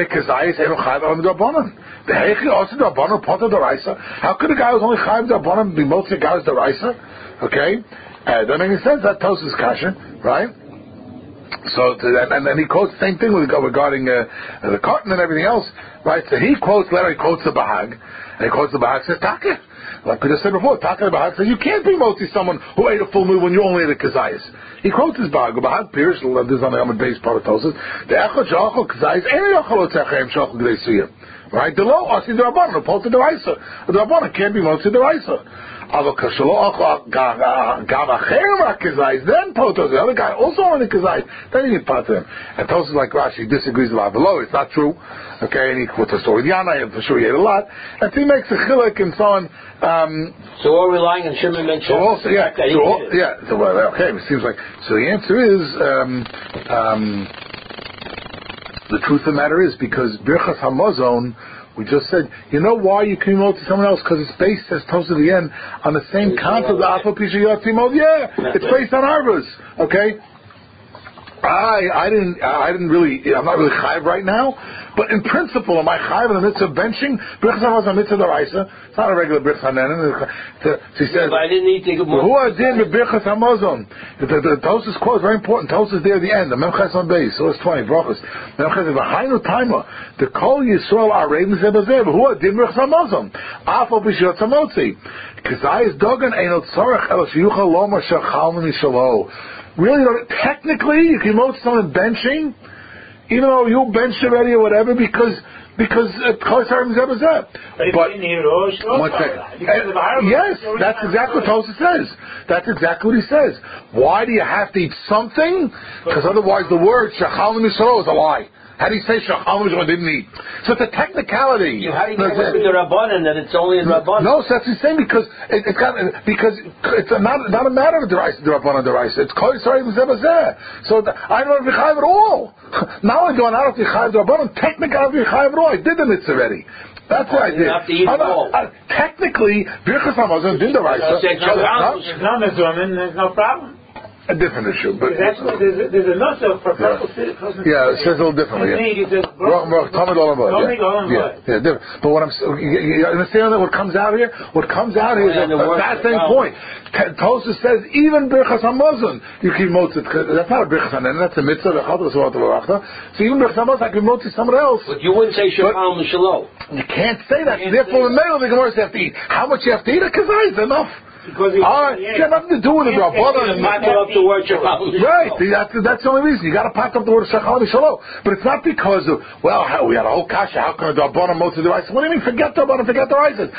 could a guy who's only chayiv d'Rabbanan be motzi guys d'Oraisa? Okay, uh, doesn't make any sense. That toast is kasha, right? So, to, and then he quotes the same thing with, regarding uh, the cotton and everything else, right? So he quotes, later he quotes the Bahag, and he quotes the Bahag, says Taka. Like we just said before, Taka the Bahag says you can't be motzi someone who ate a full meal when you only ate a kazayis. He quotes his Bahag. Bahag Pirish, this is on the Amud Beis part of Tosas. The Echad Shachol Kazayis, any Echad Otzechem Shachol Gdeisiyah. Right? The low Asi the Rabbanon, opposed to the Raisa. The Rabbanon can't be motzi the Raisa. Then Potos, the other guy also on the Kazayis, then you get part of him. And Tosas like Rashi disagrees about below. It's not true. Okay, and he quotes a story with Yana, and for sure he ate a lot. And he makes a chilek and so on. Um, so we're relying on Shimon Ben So also, yeah, so all, yeah. So, well, okay, it seems like so. The answer is um, um, the truth of the matter is because Birchas Hamazon. We just said, you know why you can moti someone else? Because it's based, as close to the end, on the same concept of Alpha Pisha Yotzimod. Yeah, it's based on Arvas. Okay? I I didn't I didn't really I'm not really chayiv right now, but in principle, am I chayiv in the mitzvah of benching? Birchas Hamazon mitzvah d'oraisa. It's not a regular birchas hanenin. So he says, I didn't need to go more. Who are din with birchas Hamazon? The the Tosas quote is very important. Tosas there at the end. The Memches on base. So it's twenty brachas. Memches is v'hainu taima. The kol Yisrael areim zebazev. Who are din birchas Hamazon? Afal b'shiyot samotzi. Kazayis dogan einot tzorach el shiyuchal lomar shachal mishalo. Really, technically, you can moti someone benching, even though you benched already or whatever, because because Kol Yisrael Zebazeh. But one second. Uh, yes, that's exactly what Tosas says. That's exactly what he says. Why do you have to eat something? Because otherwise, the word Shachal Misro is a lie. How do you say Shachal Misro didn't eat? So it's a technicality. You, how do you get away with the Rabbanan that it's only in Rabbanan? No, so that's the same because it, it's got, because it's a, not not a matter of the Rabbanan deraisa. It's Kol Yisrael Zebazeh. So the, I don't have to be chayiv at all. Now I'm going out of the chayiv Rabbanan. Technically, I don't have to be chayiv at all. I did the mitzvah already. That's what I did. Have to eat I'm all. not, uh, technically, Birchas Hamazon did the deraisa. There's no mitzvah, there's no problem. a different issue. But that's what, there's, a, there's a nusach for purple city. Yeah, it says a little differently. Yeah. Yeah, yeah, different. But what I'm, you understand that what comes out here? What comes out here is a fascinating point. Tosfos says even Birchas Hamazon you can motzit. That's not a Birchas Hanen. That's a mitzvah. So even Birchas Hamazon I can motzit someone else. But you wouldn't say Shapal Mishalom. You can't say that. Therefore, the male of the Gemara says you have to eat. How much you have to eat? A kazai is enough. Because it got nothing to do with it. Right, that's, that's the only reason. You got to pack up the word Shachal Mishalom. But it's not because of, well, how, we had a whole kasha, how can a Darbana Motzi the rice? What do you mean, forget Darbana, forget the rices?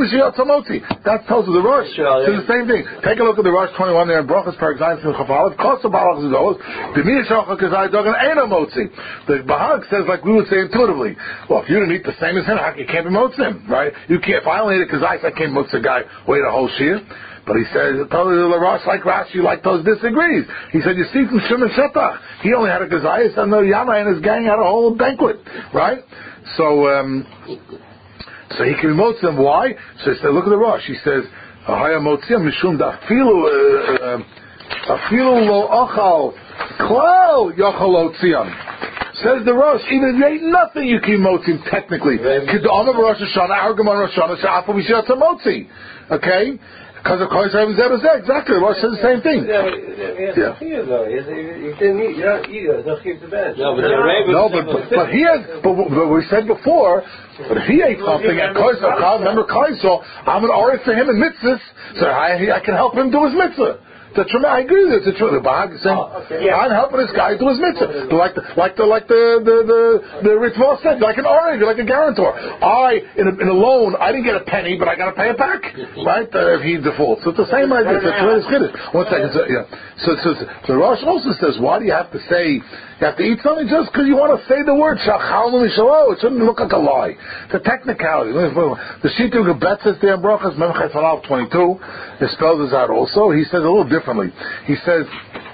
That tells you the Rosh. It's the same thing. Take a look at the Rosh twenty-one there in Brachas, Parak Zayin, Sim Chafalev, Kosa Barach Zizos, B'miyah Shachal Kazai Dogan, Eina Motzi. The Bahag says, like we would say intuitively, well, if you didn't eat the same as him, you can't be Motzim, right? You can't, if I only ate a Kazai, I can't Motzi a guy, wait a whole shear. But he says, totally the Rosh like Rashi, like those disagrees. He said, you see from Shimon Shetach, he only had a Gazayas, and the Yana and his gang had a whole banquet, right? So, um, so he can emote them. Why? So he said, look at the Rosh. He says, Ahaya Motzim Mishum Dafilu Afilu Lo Ochal Klal Yochal Otziam. Says the Rosh, even if you ate nothing, you can emote him technically. Kidon of Rosh Hashanah, Argamon Rosh Hashanah, Sha'afu Mishat Motzi. Okay? Because of course, exactly. The Rosh says the same thing. Yeah. yeah. You didn't eat. You don't eat it. Don't keep the bed. No, but the no, but, but, but he has. But, but we said before. But if he ate something and Koisel, remember Koisel, I'm an order for him in mitzvahs, so I, I can help him do his mitzvah. The I agree with it. It's true. The Bahag is saying, oh, okay. yeah. I'm helping this guy do his mitzvah. Like the like the like the the the, the Ritva said, like an orange, like a guarantor. I in a, in a loan, I didn't get a penny, but I got to pay it back, right? Uh, if he defaults. So it's the same idea. It's a tremendous chiddush. One second. So, yeah. So so so Rosh also says, why do you have to say you have to eat something just because you want to say the word Shachal Mishalo? It shouldn't look like a lie. It's a technicality. The Shittu Gebet says there in Brachas Memchet Halav twenty-two. It spells this out also. He says a little different. He says,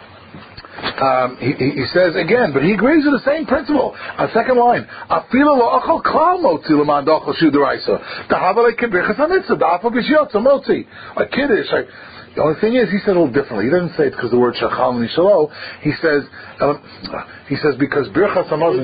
um, he, he says again, but he agrees with the same principle. On second line, Afilo lo achal klal motzi l'man dochal shu d'raisa. Dahavale kebrichas hamitzvah da'afal b'shiyot motzi. A kiddush. The only thing is, he said a little differently. He doesn't say it's because the word shachal nishalo. He says, um, he says because birchas hamazon.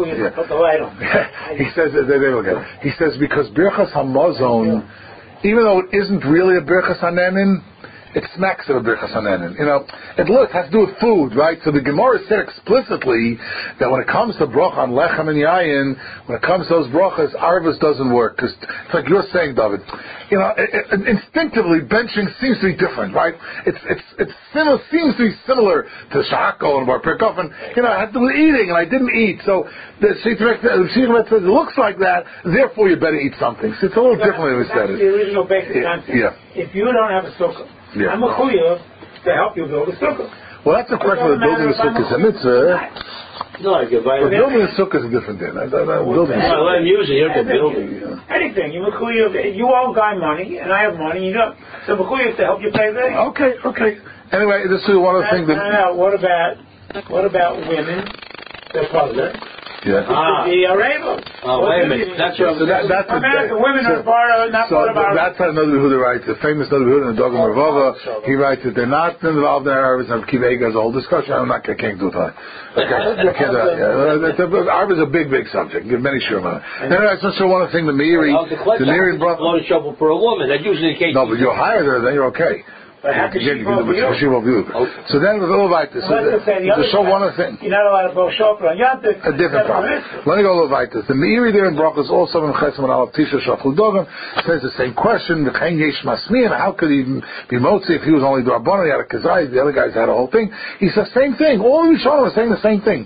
Yeah. He says there we go. He says because birchas hamazon, even though it isn't really a birchas hanenin, it smacks of a birchas hanenin. You know, it looks has to do with food, right? So the Gemara said explicitly that when it comes to bracha on lechem and yayin, when it comes to those brachas, arvus doesn't work because it's like you're saying, David. You know, it, it, instinctively benching seems to be different, right? It's it's it's similar, seems to be similar to shako and bar perkov, and you know, I had to be eating and I didn't eat, so the Shitret says it looks like that. Therefore, you better eat something. So it's a little so differently than we said it. The original basic concept. Yeah. If you don't have a sukkah. Yeah. I'm a chuyav to help you build a sukkah. Well, that's a question of building a sukkah. It's a mitzvah. No, I can buy it. But building a sukkah is a different thing. I, I, I, building a well, I'm using it to build it. Anything. You're a chuyav. You owe guy money, and I have money. You know, so I'm a chuyav to help you pay back. Okay, okay. Anyway, this is one of the things that. No, no, what about what about women? The puzzler. Yeah. Ah. The Arabos. Oh, wait a minute. That's what so that, that's American a, women so, are part of, not so part of our... that's another Yehuda writes, the famous another Yehuda in the Dogam Ravava. He writes that they're not involved in Arabs and Kivega is a whole discussion. I'm not, I can't do that. Okay. I can't do that. Arab is a big, big subject. Give many sure about it. Anyway, I just want to think the Meiri, the Meiri brother. Blow the shovel for a woman. That's usually the case. No, but you're higher there, then you're okay. But how can she vote for you? Okay. So then with all like this, so the, to show one other thing. You're not allowed to go shop on Yantif. A different problem. Let me go a little like this. The Meiri there in Brachos also in Chesem and Alav Tisha Shachul Dogan says the same question. The Chayin Yesh Masmi, and how could he be Motzi if he was only D'Rabbanan? He had a Kazai. The other guys had a whole thing. He says same thing. All of you Rishonim are saying the same thing.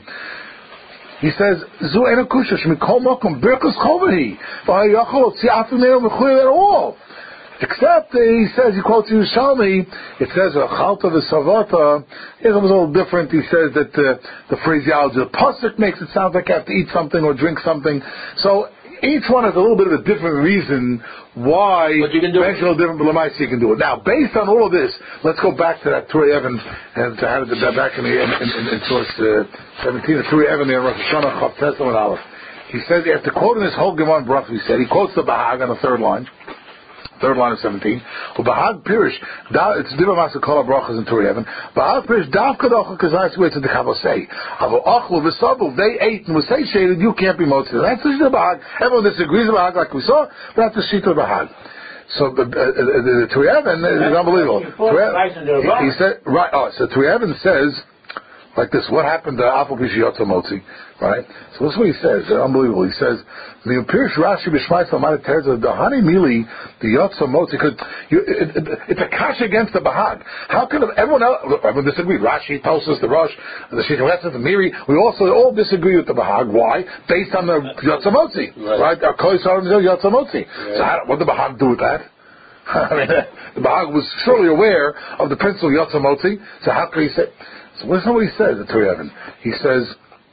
He says, Zu ena kusha shmikol mokum birkus chovahi v'hayachol otzi afi me'el mechuyev at all. Except uh, he says, he quotes Yerushalmi, it says chalta v'savata. It was a little different. He says that uh, the phraseology of the pasuk makes it sound like you have to eat something or drink something. So each one has a little bit of a different reason why but you can do it. A little different, but Lamaisi you can do it. Now, based on all of this, let's go back to that Turei Evan and to have it back in the in, in, in source uh, seventeen, the Turei Evan there, Rosh Hashanah Chav Tesla and Aleph. He says after quoting this whole Gemara Baruch, he said he quotes the Bahag on the third line. third line of seventeen. Ubahag Pirish, it's Diba Masa Kol HaBrachas in Turi Even. Bahag Pirish, Davka Dochel Kazayis Wait to the Kabosei. Avo Ochlu V'Sabu, they ate and was satiated, you can't be Motzi. That's the Shita Bahag. Everyone disagrees with Bahag like we saw, but that's the Shita Bahag. So the uh, uh, Turi Even is unbelievable. He, he said, right, oh, so Turi Even says, like this, what happened to Afal Pishi Yotza Motzi, right? So this is what he says, uh, unbelievable. He says, the Pirish Rashi B'Shmai Salmana Terz, the Hani Mili, the Yotza Motzi, because it, it, it's a kash against the Bahag. How can everyone else, everyone disagree? Rashi, Tosas, the Rosh, the Shita Letzes, the Miri, we also all disagree with the Bahag. Why? Based on the Yotza Motzi, right? Our Kol Yisrael Yotza Motzi. So how, what did the Bahag do with that? I mean, the Bahag was surely aware of the principle of Yotza Motzi, so how could he say? So listen to what he says at Turi Even. He says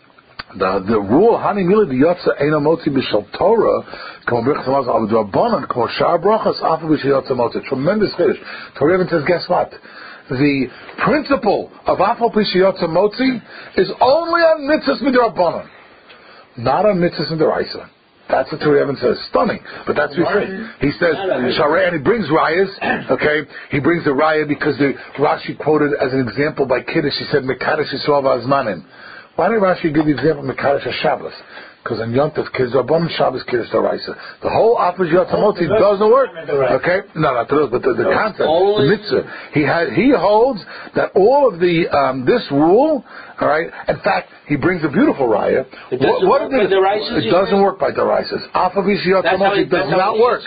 the the rule Hani Mila the Yotza Eina Motzi B'Shel Torah K'mo Birchas Hamazon Avdu Rabbanan K'mo Shar Brachas Afa B'Shel Yotza Motzi. Tremendous chiddush. Turi Even says, guess what? The principle of Afa B'Shel Yotza Motzi is only on mitzvahs midrabbanan, not on mitzvahs midaraisa. That's what Turi Even says. Stunning. But that's what he says. He says, Sharei, and he brings rayas, okay? He brings the raya because the Rashi quoted as an example by Kiddush, he said, Mekadosh Yisrael v'azmanim. Why did Rashi give the example of Mekadosh HaShabbos? Because on Yom Tov, Kiddush Rabbanan, Shabbos, Kiddush D'Oraisa. The whole Afal Yotza Motzi doesn't work. Okay? No, not those, but the, the concept, the mitzvah. He has, he holds that all of the, um, this rule, alright, in fact, he brings a beautiful raya. It doesn't what, what work by D'Oraisas? It doesn't work by D'Oraisas. Afal Yotza Motzi does not work.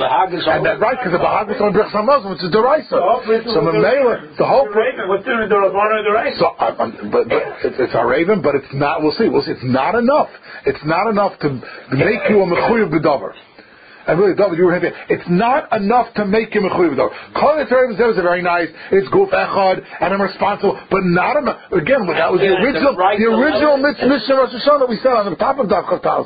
And that's right, because the Bahag is on Birchas Hamazon, which is D'Oraisa. So the Mela, the whole... What's doing the Rabbanan D'Oraisa? So, um, but, but it's, it's our Raven, but it's not, we'll see, we'll see, it's not enough. It's not enough to make you a mechuyev b'davar. And really, David, you were hinting. It's not enough to make you mechuyev b'davar. Kol Yisrael is very nice. It's guf echad, and I'm responsible, but not enough. Again, that was the original, the original mitzvah Rosh Hashanah that we said on the top of Daf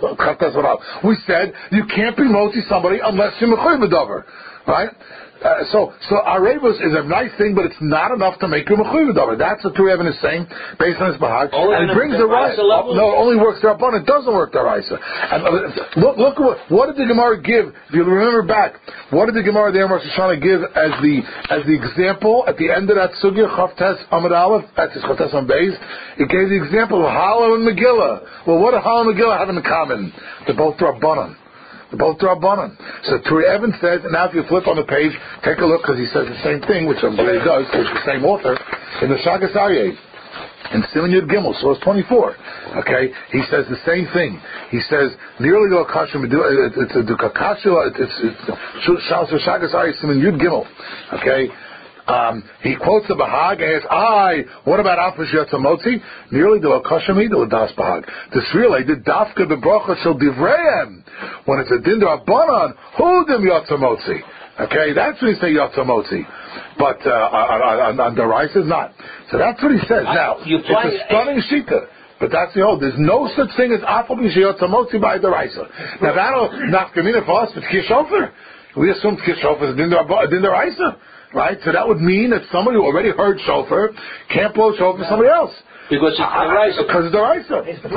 Chav. We said you can't be motzi somebody unless you're mechuyev b'davar, right? Uh, so, so Arevus is a nice thing, but it's not enough to make you mechuyev b'davar. That's what Turi Even is saying, based on his bahag. And he brings the right. No, it only works their Rabbanan. It doesn't work their Raisa. And uh, look, look what what did the Gemara give? If you remember back, what did the Gemara there, Rosh Hashanah, give as the as the example at the end of that sugya Chavtes Amud Aleph? That's his Chavtes Amud Beis. It gave the example of Hallel and Megillah. Well, what do Hallel and Megillah have in common? They're both Rabbanan. Both Rabbanan. So Turi Even says, and now if you flip on the page, take a look because he says the same thing, which I'm glad he does, because it's the same author, in the Shagas Aryeh, in Siman Yud Gimel, source twenty-four. Okay, he says the same thing. He says nearly the Akasha, it's a Dukakasha, it's Shagas Aryeh, Siman Yud Gimel. Okay. Um, he quotes the Bahag and asks, "I, what about Afal Yotza Motzi? Nearly the Lokashami the Das Bahag. This really the Dafka the Bracha Shel Divreim when it's a Din Rabbanan who dim Yotza Motzi. Okay, that's when you say Yotza Motzi, but uh, on, on, on the rice is not. So that's what he says. Now it's a stunning shita. But that's the old. There's no such thing as Afal Yotza Motzi by the Raisa. Now that'll not come in for us, but Kishofer. We assume Kishofer is a Din Raisa. Right? So that would mean that somebody who already heard shofar can't blow shofar for somebody else. Because it's the Raisa. Because it's the Raisa.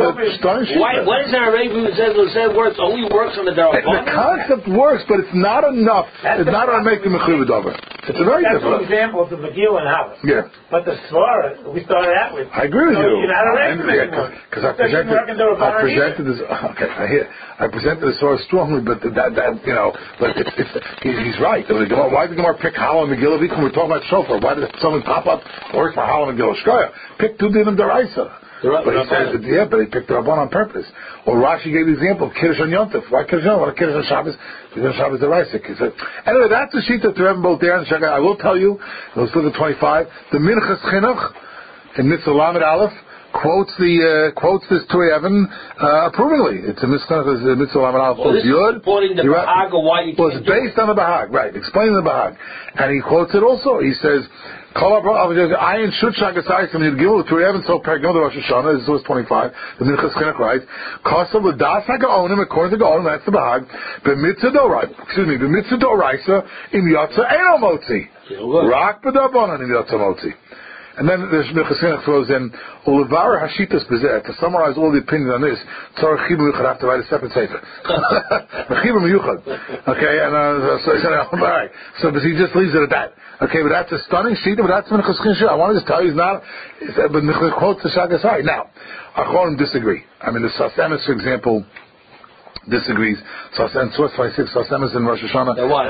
Why, why is there a Rebbe who says it says works only works on the Darabban? The concept works, but it's not enough. That's it's not enough to make the mechuyev b'davar. It's a very That's difficult. That's an example of the Megillah and Havas. Yeah. But the Svara, we started out with. I agree with so you. You're not a Rebbe because I presented, I presented this. Okay, I hear. I presented the source strongly, but that, that you know, but it's, it's, he's, he's right. Why did the Gemara pick Hallel and Megillah? We're talking about shofar. Why did someone pop up work for Hallel and Megillah? Shkoya. Pick two dinim deraisa. But he says, yeah, but he picked the Rabban on purpose. Or Rashi gave the example of Kiddush on Yom Tov. Why Kiddush on Yom Tov? Why Kiddush on Shabbos? Kiddush on Shabbos the Raisa. Anyway, that's the sheet that they're having both there and Shaka. I will tell you, let's look at twenty-five. The Minchas Chinuch in Mitzvah Lamed Aleph quotes the uh, quotes this Turi Even uh, approvingly. It's a Mitzvah Lamed Aleph. Well, this is supporting the Bahag or why you Well, it's based on the Bahag, right? Explaining the Bahag, and he quotes it also. He says. I and Shut Shagasai from Yudgil to Even so Pergam the Rosh Hashanah. This is verse twenty-five. The Minchas Chinuch writes, "Kosav l'das hagaonim according to Gaonim." That's the Bahag. B'mitzvah doraisa, excuse me, b'mitzvah doraisa im yotza eno motzi. Rak b'dabonon im yotza motzi. And then the Shmichasinach throws in, Ulevar Hashitas Bezeh, to summarize all the opinions on this, Tzarech Chibur Yuchad, have to write a separate sefer. Chibur Miyuchad. Okay, and uh, so he said, all right. So, but he just leaves it at that. Okay, but that's a stunning sheet, but that's Minchas Chinuch. I want to just tell you, he's not, but Minchas quotes the Shagasai. Now, Achonim disagree. I mean, the Sas Emes, for example, disagrees. So Source twenty-six, Sasemis in Rosh Hashanah.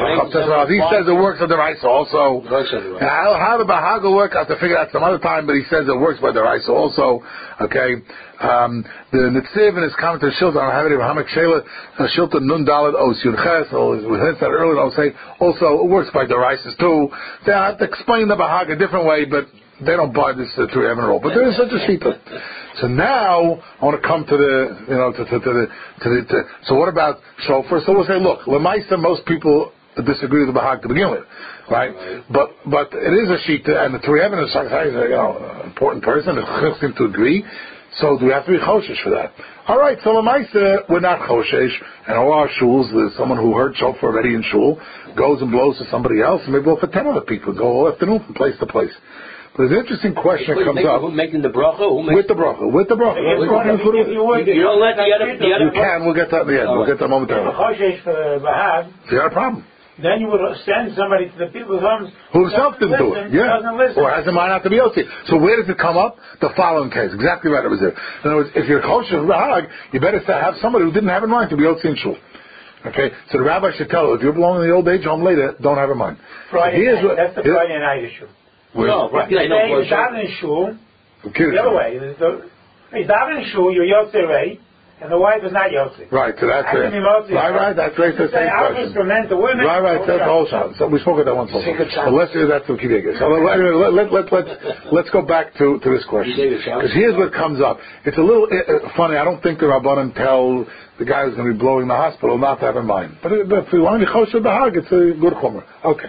He says it works on the Raisa also. How, how the Bahaga work, I have to figure out some other time, but he says it works by the Raisa also. Okay. Um, the Netziv in his commentary Shilton on Havidi Bahamak Shela Shilton Nun Dalad Os Yud Ches, we heard that earlier, I'll say also it works by the Raisas too. They have to explain the Bahaga a different way, but they don't buy this uh, to Evan at all. But there is such a shita. So now I want to come to the, you know, to, to, to the, to the, to, so what about shofar? So we'll say, look, Lemaisa, most people disagree with the Bahag to begin with, right? right. But but it is a shita, and the Torah Evan is, you know, an important person. The Chacham seem to agree. So do we have to be choshesh for that? All right. So Lemaisa, we're not choshesh, and all our shuls, there's someone who heard shofar already in shul goes and blows to somebody else, and maybe we'll for ten other people go all afternoon from place to place. There's an interesting question that comes making, up. Who's making the bracha? Who with the bracha. With the bracha. You, you, you don't let the other... The other you can. We'll get that in the end. Oh. We'll get that momentarily. If for Bahag, you got a problem. Then you would send somebody to the people's homes who himself didn't do it. Yeah. Or has a mind not to be Yotzi. So where does it come up? The following case. Exactly right. It was there. In other words, if you're Choshesh Bahag, you better have somebody who didn't have in mind to be Yotzi in Shul. Okay? So the rabbi should tell you, if you're belonging to the old age home later, don't have in mind. Friday so night. What, That's the Friday night issue. No, right. He's davening in shul. The other way. He's davening in shul. You're Yotzei Rei, and the wife is not Yotzei. Right. So that's it. Right. Right. That's right. That's the same question. For men to women. Right. Right. That's the whole shot. So we spoke about that once before. So let's do that to Kiddush. So let let let let's let's go back to to this question because here's what comes up. It's a little uh, funny. I don't think the Rabbanan tell the guy who's going to be blowing the hospital not to have in mind. But if we want to be Choshesh Bahag, it's a good chomer. Okay.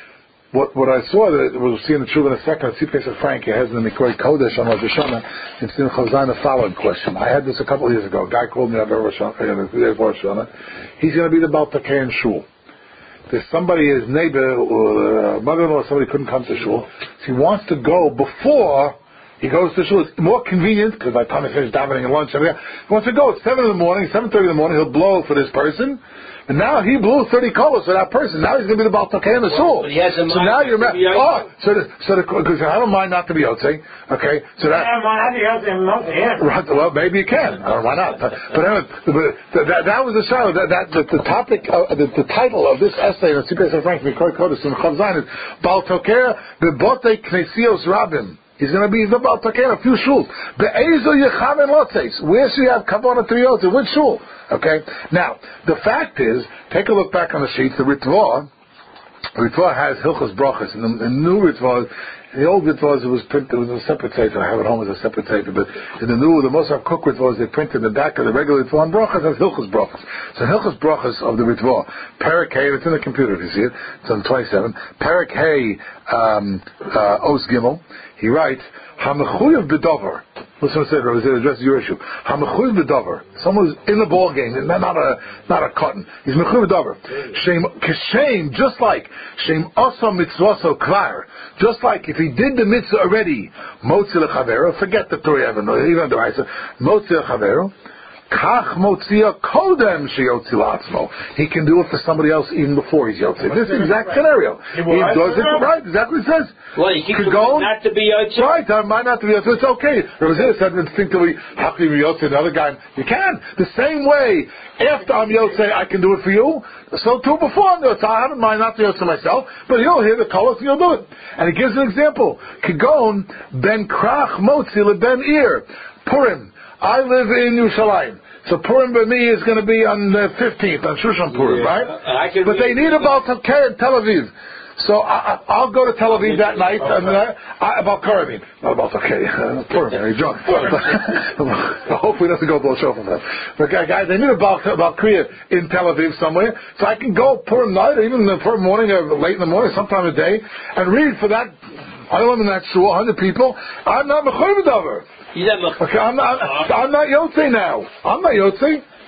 What what I saw, that we'll see in the Tshuva in a second, see Pesach Frank, he has in the Mikori Kodesh on Rosh Hashanah, it's in Chazan the following question. I had this a couple of years ago. A guy called me up Rosh Hashanah. He's going to be the Baal Takei in Shul. There's somebody, his neighbor, or uh, mother-in-law, somebody couldn't come to Shul. So he wants to go before he goes to Shul. It's more convenient, because by the time he finishes davening and lunch, he wants to go at seven in the morning, seven thirty in the morning, he'll blow for this person. And now he blew thirty kolos for that person. Now he's going to be the Baal Takei in the shul. So now you're mad. Oh, so the, so because I don't mind not to be Yotzei. Okay, so that. I don't mind not to be Yotzei. Right. Well, maybe you can. I don't know why not. But, but, but that, that was the show. That, that the, the topic, uh, the, the title of this essay in the Tzipes Frank Mikori Kodesh in Chav Zayin is Baal Takei bebotei knesios rabim. He's going to be the Baal Takei in a few shuls. Be'ezo yechaven lotzeis. Where should you have kavanah to Yotzei? Which shul? Okay. Now, the fact is, take a look back on the sheets. The Ritva, Ritva has Hilchos Brachos, and the, the new Ritva, the old Ritva, it was printed. It was a separate sefer. I have it home as a separate sefer. But in the new, the Mosar Cook Ritva, they printed the back of the regular Ritva and Brachos has Hilchos Brachos. So Hilchos Brachos of the Ritva, Perek Hey, it's in the computer if you see it. It's on twenty-seven. Perek Hey, um, uh, Os Gimel. He writes, HaMechuyev b'dover. Listen what it said, Rabbi Zed addresses your issue. HaMechuyev b'dover. Someone who's in the ball game, not a not a cotton. He's mechuyev b'dover. Shem kishem, just like Shem asa mitzvaso kvar. Just like if he did the mitzvah already, motzi lechavero. Forget the Torah even even the Raisa. Motzi lechavero. Kach motzia kodem sheyotzi la'atzmo. He can do it for somebody else even before he's yotzi. This is the exact scenario. He does it right. Exactly what it says. Well, he keeps not to be yotzi. Right, I might not to be yotzi. It's okay. There was this said instinctively, how can you be yotzi? Another guy, you can. The same way, after I'm yotzi, I can do it for you. So too before I'm yotzi. I haven't mind not to yotzi myself, but he'll hear the colors and he'll do it. And he gives an example. Kigon ben krach motzi le ben ir Purim. I live in Yerushalayim. So Purim by me is going to be on the fifteenth, on Shushan Purim, yeah. Right? But they need a Baal Takei in Tel Aviv. So I, I'll go to Tel Aviv that night, and uh, I, about Purim, I mean. Not about Takei, uh, Purim, very drunk. Hopefully he doesn't go blow shofar for that. But guys, they need a Baal Kriya in Tel Aviv somewhere, so I can go Purim night, or even the Purim morning, or late in the morning, sometime of the day, and read for that, I don't know, in that shul, one hundred people. I'm not mechuyev b'dover. Okay, I'm not. I'm not Yotzei now. I'm not Yotzei.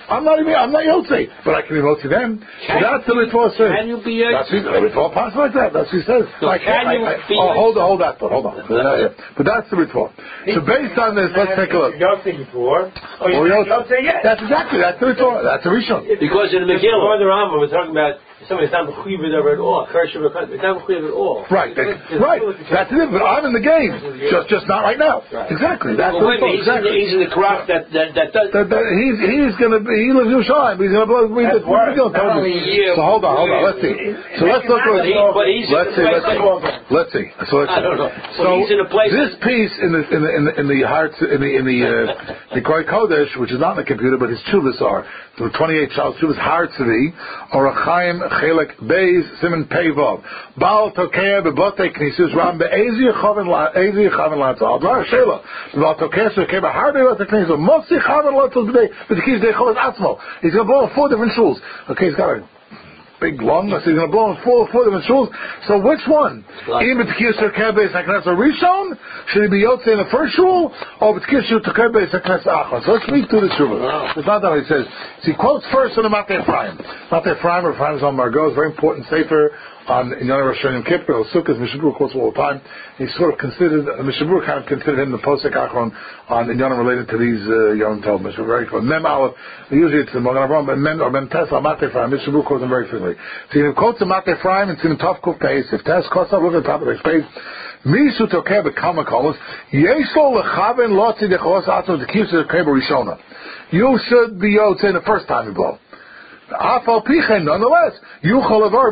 I'm not even, I'm not Yotzei, but I can be Motzi them. So that's the Ritva says. Can you be Yotzei? That's the Ritva possible like that. That's what he says. So I can you I, I, be oh, hold on, hold that thought, hold on. Uh, but that's the Ritva. So based on this, let's take a look. Yotzei before. Oh, you Well, Yotzei yet. That's exactly, that's the Ritva. That's the Rishon. Because in the Megillah, Before the Rambam, we're talking about somebody's not mechuyev ever at all. It's not mechuyev at all. Right, that, right. That's it. But I'm in the game, just just not right now. Right. Exactly. That's well, wait, the he's, exactly. in the, he's in the crop that that that does. That, that, he's he's gonna be, he lives in Yerushalayim, but he's gonna blow. That's worse. Not only you. So hold on, hold on. Let's see. So let's look. But, he, but he's Let's in see. the Let's see. place Let's see. So let's I don't know. So But he's in a place this piece in the in the in the, in the hearts in the in the uh, the Koy Kodesh, which is not in the computer, but his chuvas are the twenty-eight Shalos chuvas hard to be or a Chaim Chelek Beis Simon Pevov Baal Tokeh Bebote Knisus Ram Be'ezi Chaven La Ezi Chaven La Tzal Dvar Shela Baal Tokeh Tokeh Behar Bebote Knisus Mosi Chaven La Tzal B'Dei B'Tkis Dei Cholas Atzmo. He's going to blow in four different shuls. Okay, he's got a big lung, so he's going to blow in four, four different shuls. So which one? In B'Tkis Tokeh Beis Haknas Rishon? Should he be Yotzei in the first shul, or B'Tkis Tokeh Beis Haknas Achon? So let's read through the shuvah. It's not that he says. So he quotes first on the Matei Ephraim. Matei Ephraim, or Ephraim is on Margot, is a very important sefer on in Yom Rosh Hashanah Kippur, Sukkot, Mishabur quotes all the time. He's sort of considered, uh, Mishabur kind of considered him the Posek Achron on in Yom related to these uh, Yom Tov. Mishabur very close. Mem Aleph, usually it's the Mogan Avram, but Mem or Mem Tes, Matei Ephraim. Mishabur quotes him very frequently. So he quotes the Matei Ephraim and Tzim Tov Kuf Teis. If Tes Kosav, look at the top of the page. Misu Tokeh B'Kama Kolos, Yeslo Lechaven Lotzi Dechos Atzos Dekis Tokeh B'Rishona. You should be Yotzei the first time you blow. Nonetheless, you but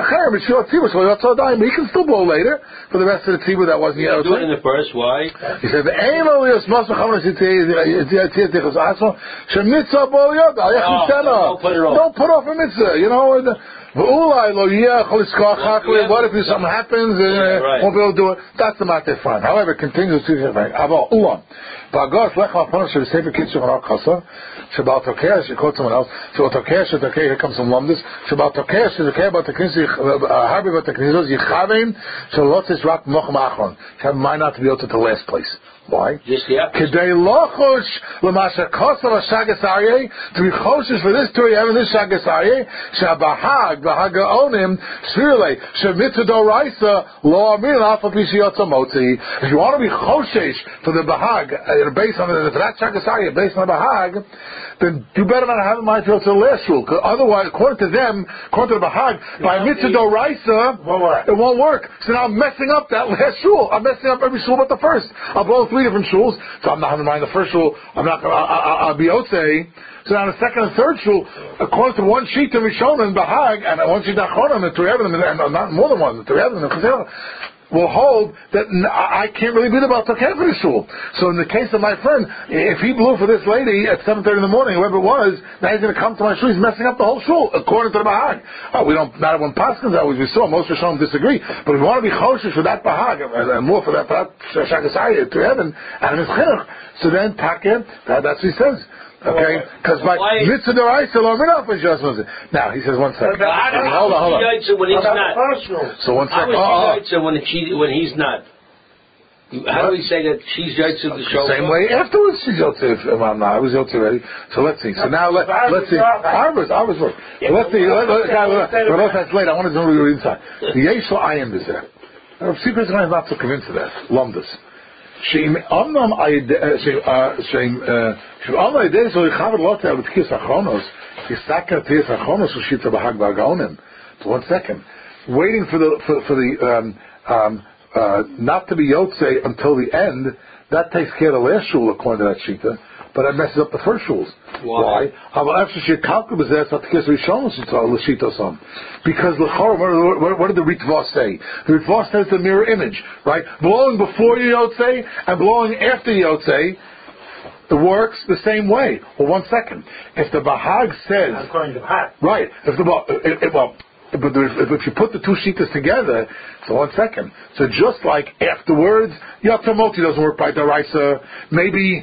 he can still blow later for the rest of the tzibur that wasn't yet. Do it in the first. Why? He said, "Don't put off a mitzvah." You know. What if something happens and uh, right. won't be able to do it? That's the Matei Ephraim. However, continues to say, Avo Ulam. Bagos lecha upon should say for kids on our kasa. Shabbat Tokeh should quote someone else. Shabbat Tokeh should Tokeh here comes some lumdus. Shabbat Tokeh should Tokeh about the knesset harbi about the knesset yichavein shall lotzis rak mochem achron. Have mind not to be able to the last place. Why? Just yeah. Kedei lochosh l'masha kosa l'shagas aryeh to be choshes for this Torah having this shagas aryeh shabahag bahag onim svirle shemitzah doraisa lo amir alfa pishiyotza motzi. If you want to be choshesh for the bahag uh, based on the that shagas aryeh based on the bahag, then you better not have in mind to the last rule. Otherwise, according to them, according to the bahag, by mitzvah doraisa it won't work. So now I'm messing up that last rule. I'm messing up every rule but the first. I'll blow three different shuls, so I'm not having in mind the first shul. I'm not going. I'll be Yotzei. So now the second and third shul, according to one sheet of Rishon and Bahag, and one sheet of Achronim, and three of them, and not more than one, the three of them, will hold that I can't really be about Tokeh for the shul. So in the case of my friend, if he blew for this lady at seven thirty in the morning, whoever it was, now he's going to come to my shul. He's messing up the whole shul according to the Bahag. Oh, we don't. Not everyone paskins that. We saw most Rishonim disagree, but if we want to be choshesh for that Bahag and more for that for that Shagasai to heaven and his chinuch, so then Takeh, that, that's what he says. Okay, because by mitzvah deraisa lo minaf adjustments. Now he says one second. Hold on, hold on. When he's not. So one second. How is she when she when he's not? How do we say that she's yaitz of the show? Same way afterwards she's yaitz. If I'm not, I was yaitz already. So let's see. So now let let's see. Arvus, Arvus work. So let's see. Let, let, let, let, let, that's late. I want to know what inside. The yeshua I am is there. Secret is not so convinced of that. Lumdus. Sheim Amnam Sheim Sheim Amnam Aydes or Chaver Lotte with Kis Achronos. Yisaka Tis Achronos Ushita Bahag Bagonim. So one second, waiting for the for, for the um, um, uh, not to be Yotzei until the end. That takes care of the last shul according to that shita, but it messes up the first shuls. Why? Because what, what did the Ritva say? The Ritva says the mirror image, right? Blowing before you Yotzei and blowing after Yotzei, it works the same way. Well, one second. If the Bahag says, according to Bahag, right? If the well, it, it, well but if, if you put the two shitas together, so one second. So just like afterwards, Yatamoti doesn't work by Daraisa. Maybe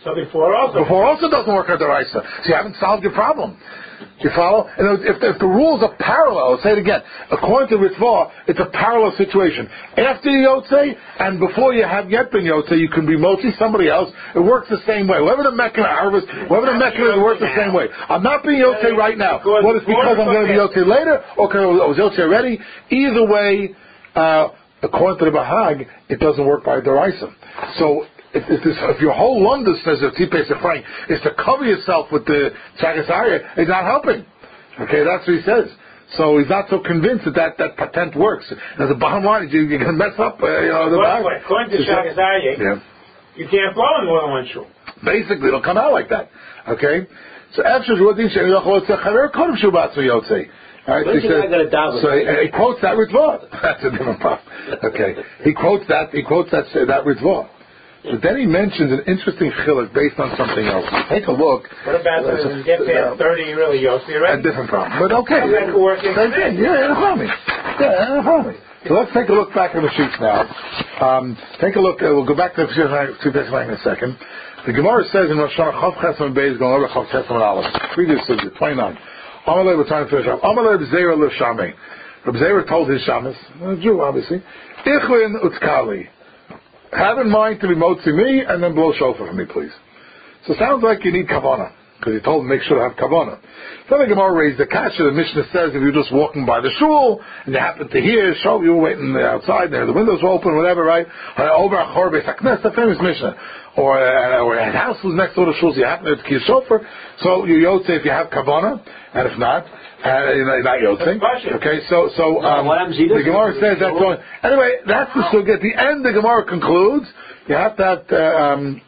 So before also. Before also doesn't work at the Raisa. So you haven't solved your problem. You follow? And if, if the rules are parallel, I'll say it again. According to Ritva, it's a parallel situation. After you Yotzei and before you have yet been Yotzei, you can be Motzi somebody else. It works the same way. Whoever the Mecca harvest, whoever the Mecca is, it works the same way. I'm not being Yotzei right now. What is because I'm going to be Yotzei later, or because I was Yotzei already? Either way, uh, according to the Bahag, it doesn't work by Deraisa. So, If, if, this, if your whole London says that T-Pace Frank is to cover yourself with the Chagasarya, it's not helping. Okay, that's what he says. So he's not so convinced that that, that patent works. And the bottom line is you, you're going to mess up. Uh, you know, the well, wait, according to Chagasarya, yeah. you can't blow in more than one shul. Basically, it'll come out like that. Okay? So after Shuvadin Shem Yochol Tzeh Chaver Kodem Shubatzu Yotzei. All right, so he, says, so he, he quotes that Ritva. That's a different problem. Okay, he quotes that. He quotes that that Ritva. But then he mentions an interesting chiluk based on something else. Take a look. What about uh, when you get past thirty, you really Yossi, right? A different problem. But okay. That could work in Same thing. Yeah, no problem. Yeah, no problem. So let's take a look back in the sheets now. Um, take a look. Uh, we'll go back to the two in a second. The Gemara says in Rosh Hashanah, Chav Chesam Beis going over Chav Chesam and Aleph. Previous subject, twenty-nine. Amalei, we're trying to finish up. Amalei B'Zeira L'Shamei. Reb Zeira told his shamas, a Jew obviously, Ichlin Utkali. Have in mind to be motzi me, and then blow shofar for me, please. So it sounds like you need kavanah, because he told him make sure to have kavanah. Then the Gemara raised the kasha. The Mishnah says if you're just walking by the shul, and you happen to hear, show you were waiting outside there, the windows were open, whatever, right? Over a chorbe saknes, the famous Mishnah. Or, uh, or a house was next door to shul, so you happen to hear shofar, so you yotze if you have kavanah, and if not, Uh, you're not Yotzei. Okay, so so um, the Gemara says that's going. Anyway, that's the sugya. At the end, the Gemara concludes you have to have uh, um,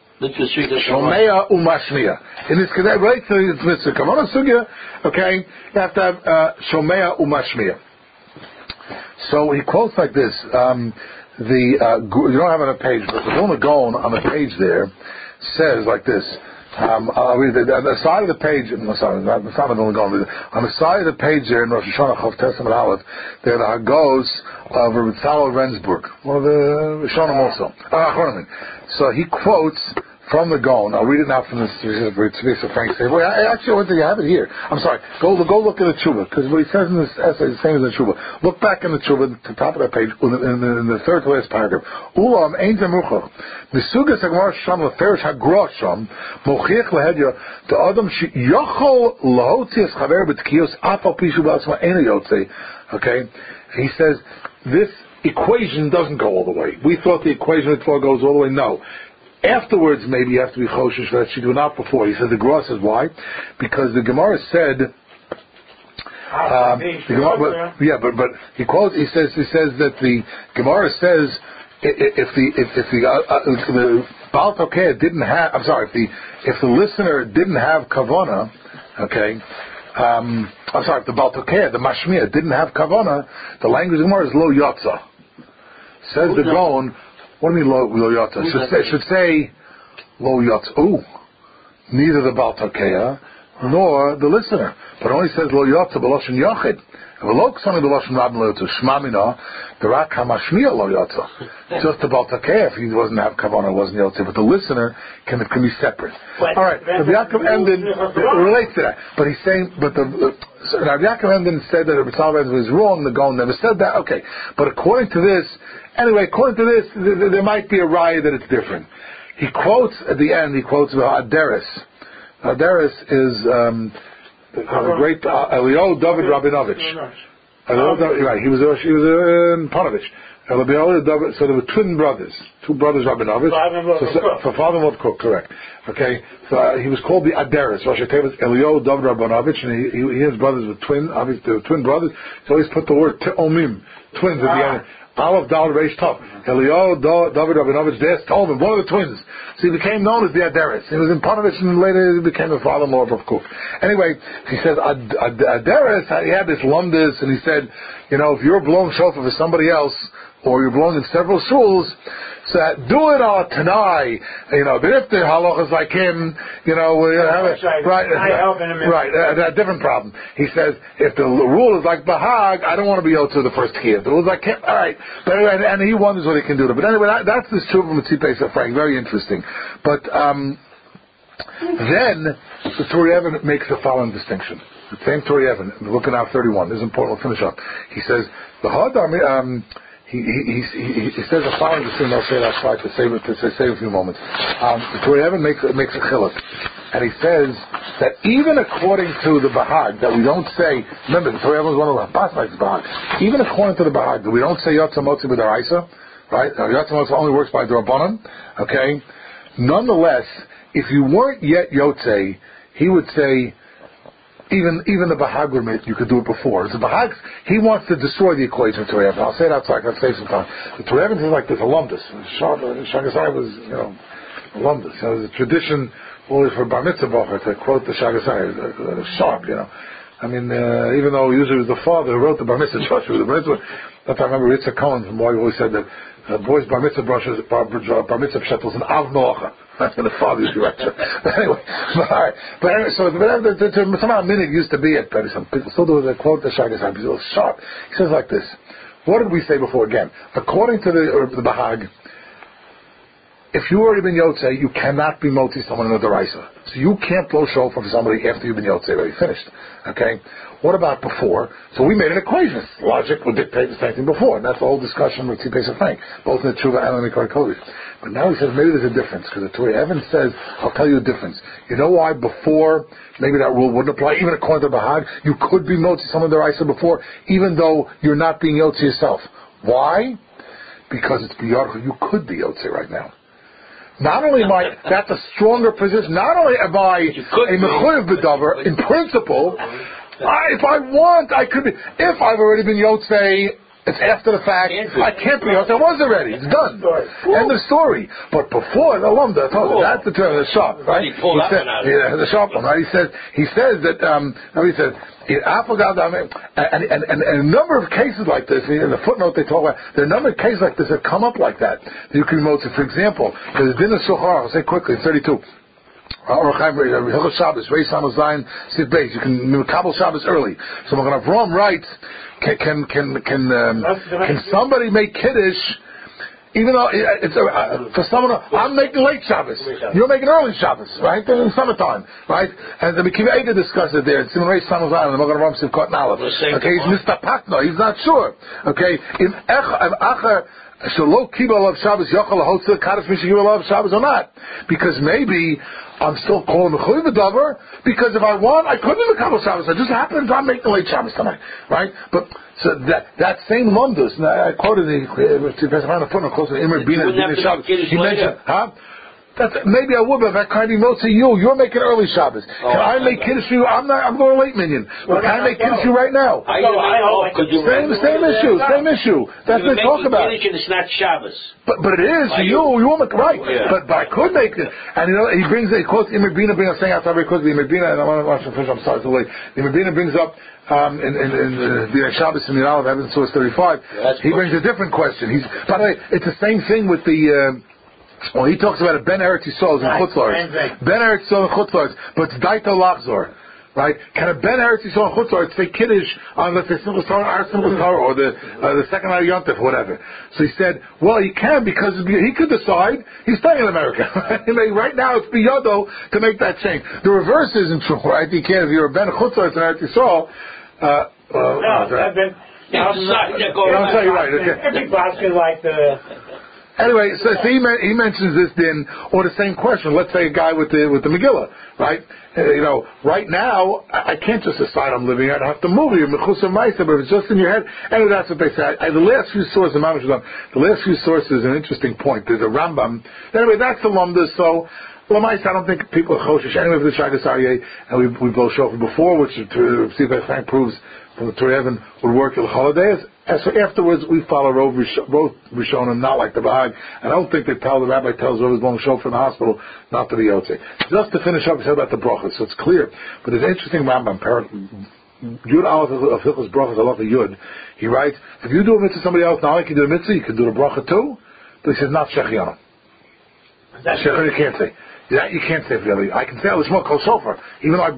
Shomea Umashmiya. In this case, right? So it's mitzvah. Come on, sugya. Okay, you have to have uh, Shomea Umashmiya. So he quotes like this. Um, the uh, you don't have it on a page, but the Vilna Gaon on the page there says like this. Um, I'll read it. On the side of the page, no, sorry, not, it's not on the side of the page there in Rosh Hashanah, Chav Testament Aleph, there are the Hagos of Rabbi Tzalel Rendsburg, one of the Rishonim also. Uh, so he quotes from the Gaon. I'll read it now from the Tzvisa Frank State. Well, actually, I think you have it here. I'm sorry. Go go look at the Tshuva, because what he says in this essay is the same as the Tshuva. Look back in the Tshuva, at the top of that page, in the, in the third to last paragraph. Ulam ein zemuchach. Misugas hagmar sham leferish hagrosh sham mochiach lehedya to adam sheyochol lahotzi es chaver b'tkiyos afal pishu b'atzma ein yotzei. Okay, he says this equation doesn't go all the way. We thought the equation before goes all the way. No. Afterwards, maybe you have to be choshesh that she do not before. He said the Gemara says why? Because the Gemara said, um, the Gemara, but, yeah, but but he quotes. He says he says that the Gemara says if the if, if the uh, uh, the Baal Tokeh didn't have, I'm sorry, if the if the listener didn't have kavana, okay. Um, I'm sorry, if the Baal Tokeh, the Mashmiya didn't have kavana, the language of the Gemara is lo yotza. Says the Gaon. What do you mean lo, lo yotza? Should say, should say lo yotza. Ooh, neither the Baal Tokeh nor the listener, but only says lo yotza b'loshen yochid. V'lo k'soni b'loshen rabin lo yotza shmamina the rak hamashmiya lo yotza. Just the Baal Tokeh, if he doesn't have kavanah, wasn't yotza, but the listener can can be separate. All right, Rabbi Yaakov ended relates to that, but he's saying, but the so Rabbi Yaakov ended said that Rabbi Tzalel was wrong. The Gaon never said that. Okay, but according to this. Anyway, according to this, th- there might be a raya that it's different. He quotes at the end. He quotes about Aderis. Aderis is um, the, the great uh, Elio David Rabinovich. Elio, right, he was uh, he was uh, in Panovich. Elio David. So there were twin brothers, two brothers Rabinovich. So, so, for father-in-law Cook, correct. Okay, so uh, he was called the Aderis. Rosh Hashanah Elio David Rabinovich, and he, he, he and his brothers were twin. Obviously, they were twin brothers. So he's put the word Te'omim, twins at the end. Aleph Dal Reish Tav. Elio David Rabinovich there told him, one of the twins. So he became known as the Aderis. He was in Panovich and later he became the father-in-law of Cook. Anyway, he said Ad, Ad, Aderis, he had this lumdis, and he said, you know, if you're blowing shofar for somebody else, or you're blowing in several shuls, so do it on Tanai, you know, but if the halach is like him, you know, we have it, right, right, right, uh, a different problem. He says, if the rule is like Bahag, I don't want to be able to the first key. If the rule is like him, all right, but anyway, and, and he wonders what he can do. But anyway, that, that's this truth from Tzipei Frank, very interesting. But, um, Then the Torah Evan makes the following distinction. The same Torah Evan, look at now thirty-one. This is important. We'll finish up. He says the Hadar. Um, he, he, he, he says the following distinction. I'll say that slide to save it to save a few moments. Um, the Torah Evan makes makes a chiluk, and he says that even according to the Bahag, that we don't say. Remember, the Torah Evan is one of the Basmai's Bahag. Even according to the Bahag, that we don't say Yotza Motzi b'Daraisa, right? Yotza Motzi only works by D'Rabbanan. Okay. Nonetheless, if you weren't yet Yotze, he would say, even even the Bahag would admit you could do it before. The Bahag, he wants to destroy the equation of Torah. I'll say it outside, I'll save some time. The Torah is like this, alumnus. Shagasai was, you know, alumnus. You know, the tradition always for Bar Mitzvah Bacher to quote the Shagasai, sharp, you know. I mean, uh, even though usually it was the father who wrote the Bar Mitzvah Joshua, the Bar Mitzvah, that's I remember Yitzhak Cohen from Boy always said that uh, boys Bar Mitzvah brushes, Bar, Bar Mitzvah Pshat was an Av Noacha. That's when the father used to write. But anyway, but, all right. But anyway, so but, uh, the, the, the, somehow minig used to be it, but some people still do the quote the Shagasai, he's a little sharp. He says like this, what did we say before again? According to the, uh, the Bahag, if you've already been Yotze, you cannot be Motzi someone in a Daraisa. So you can't blow shofar for somebody after you've been Yotze already finished. Okay? What about before? So we made an equation. Logic would dictate the same thing before. And that's the whole discussion with T. Pesach Frank, both in the Tshuva and in the Mikar Kodesh. But now he says maybe there's a difference, because the Torah Evan says, I'll tell you a difference. You know why before, maybe that rule wouldn't apply, even according to Bahag, you could be Motzi someone in the Daraisa before, even though you're not being Yotze yourself. Why? Because it's B'yarchu. You could be Yotze right now. Not only am I, that's a stronger position, not only am I a mechuyev b'davar, in principle, I, if I want, I could be, if I've already been Yotzei, it's after the fact, I can't be Yotzei, I was already, it's done. End of story. But before, the Lambda, I told you, that's the term, the sharp, right? He said, yeah, the sharp one, right? He says, he says that, um, he says, and, and, and, and a number of cases like this, in the footnote they talk about, there are a number of cases like this that come up like that. You can remote it. For example, there's been a Shulchan, I'll say quickly, thirty-two. Shabbos, Reis Hamazayin, Siv Beis. You can Kabul Shabbos early. So Magen Avraham writes, can can can can, um, can somebody make Kiddush? Even though it's uh, for someone, I'm making late Shabbos. You're making early Shabbos, right? In summertime, right? And the Mekiva Eidah discussed it there. It's in Reis Hamazayin, the Magen Avraham Sivkot Nalev. Okay, he's Mister Patno. He's not sure. Okay, in Acher. So low kibul of Shabbos yochel hotzel kadosh mishigibul of Shabbos or not? Because maybe I'm still calling the chuy v'davar. Because if I want, I couldn't even kabul Shabbos. It just happens I'm making late Shabbos tonight, right? But so that that same lumdus. I quoted the the footnote close to Imre Bina Bina Shabbos. He mentioned, huh? That's, maybe I would, but if I can't be to you, you're making early Shabbos. Oh, can I make Kiddush for you? I'm not. I'm going late minyan. But can I make Kiddush for you right now? I know. Same, same issue. Same issue. That's what they talk about. Kiddush and it's not Shabbos. But but it is for you. You won't make right. Yeah. But but I could make it. And you know he brings he quotes Imre Bina. Bring us saying outside very quickly. Imre Bina. And I want to watch the fish. I'm sorry, it's too late. Imre Bina brings up. Um, in in, in uh, Shabbos in the of Evan Source thirty-five, yeah, he brings a different question. He's by the way, it's the same thing with the. Uh, Well, he talks about a Ben Eretz Yisrael in Chutz La'aretz. Ben Eretz Yisrael in Chutz La'aretz, but it's Daito Lachzor, right? Can a Ben Eretz Yisrael in Chutz La'aretz say Kiddush on, let's say, Simchas Torah, our Simchas Torah, or the uh, the second Har Yontif, whatever? So he said, well, he can because he could decide he's staying in America. Right now, it's Biyodo to make that change. The reverse isn't true, right? You can't if you're a Ben Chutz La'aretz in Eretz Yisrael. Uh, well, no, that Ben. Yeah, I'm sorry. I'm sorry, you're right. Okay. Every basket like the. Anyway, so, so he, he mentions this then, or the same question. Let's say a guy with the with the Megillah, right? Uh, you know, right now I, I can't just decide I'm living here. I have to move here, mechusa ma'isa. But if it's just in your head, anyway, that's what they say. I, the last few sources, the last few sources, is an interesting point. There's a Rambam. Anyway, that's the lumda. So. L'maisa, I don't think people are choshish. Anyway, for the Shagas Aryeh, and we we both shofar before, which to see if Frank proves from the Torah Evan would work in holidays. As for afterwards, we follow Rov Rishonim, not like the Bahag. And I don't think they tell the rabbi tells Rov is long shofar in the hospital, not to the Yotze. Just to finish up, we said about the brachas, so it's clear. But there's an interesting Rambam, parent. Yud Aleph of Hilchos Brachas, Aleph Yud. He writes, if you do a mitzvah somebody else, now I can do a mitzvah, you can do the bracha too. But he says not Shechianu. Shechianu you can't say. That you can't say for the other. I can say Lishma Kol Shofar, even though I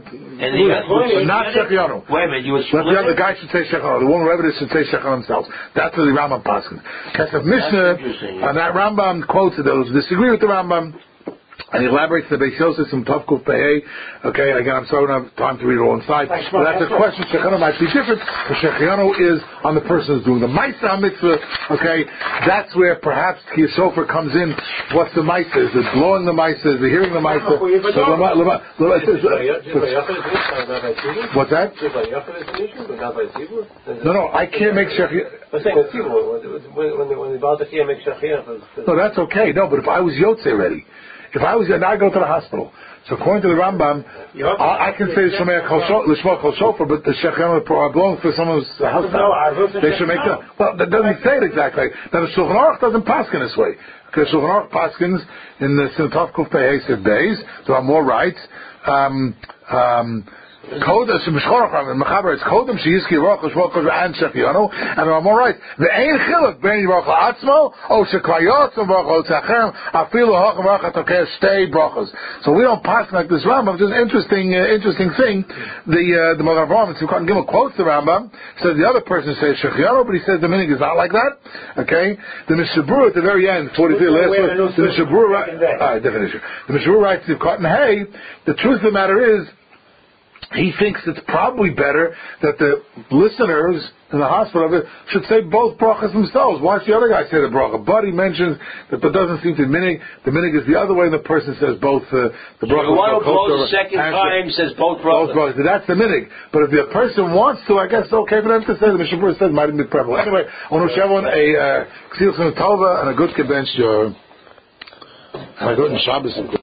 but not Shechianu. Wait a minute, you were But the other guy should say Shechianu. The one Rebbe should say Shechianu themselves. That's what the Rambam passes. Kesef Mishnah, and that Rambam quotes it. Those disagree with the Rambam. And he elaborates the Beis Yosef from Tovkuf Pehei. Okay, again, I'm sorry I don't have time to read it all inside. But that's a question. Shechianu might be different. The Shechianu is on the person who's doing the Maisa Mitzvah. Okay, that's where perhaps Ki Shofar comes in. What's the Maisa? Is it blowing the Maisa? Is it hearing the Maisa? What's that? No, no, I can't make Shechianu. No, that's okay. No, but if I was Yotze already. If I was, and I go to the hospital. So according to the Rambam, I, I can say L'shma Kol Shofar, but the Shechianu are blowing for someone's house. They should make that. Well, that doesn't say it exactly. Now the Shulchan Aruch doesn't paskin this way. Because Shulchan Aruch paskins in the Sinatov Kuf Pehei Sif Beis, there are more rights. Um, um, Kodem Shemishchorach and Mechaber is Kodem Sheyiski Rochos Rochos and Shechianu, and I'm all right. The Ein Chiluk Ben Rochos Atzmo O Sheklayot Rochos Zachem Afilu Hoch Rochos Tokeh Stay Rochos. So we don't pass like this Rambam. Just an interesting, uh, interesting thing. The uh, the Magen Avraham, Tzimkot Gimel quotes the Rambam. Says the other person says Shechianu, but he says the meaning is not like that. Okay. The Mishnah Berurah at the very end, forty-three last one. The Mishnah Berurah, all right, definition. The Mishnah Berurah writes Tzimkot and Hey. The truth of the matter is, he thinks it's probably better that the listeners in the hospital should say both brachas themselves. Why should the other guy say the bracha? But he mentions that, but doesn't seem to minig. The minig is the other way, and the person says both uh, the bracha. The one who blows the second time says both brachas. Both brachas. That's the minig. But if the person wants to, I guess it's okay for them to say. The Mishnah Berurah says might be preferable. Anyway, I want to wish everyone a Ksil Tova and a good Kebench. And a good Shabbos.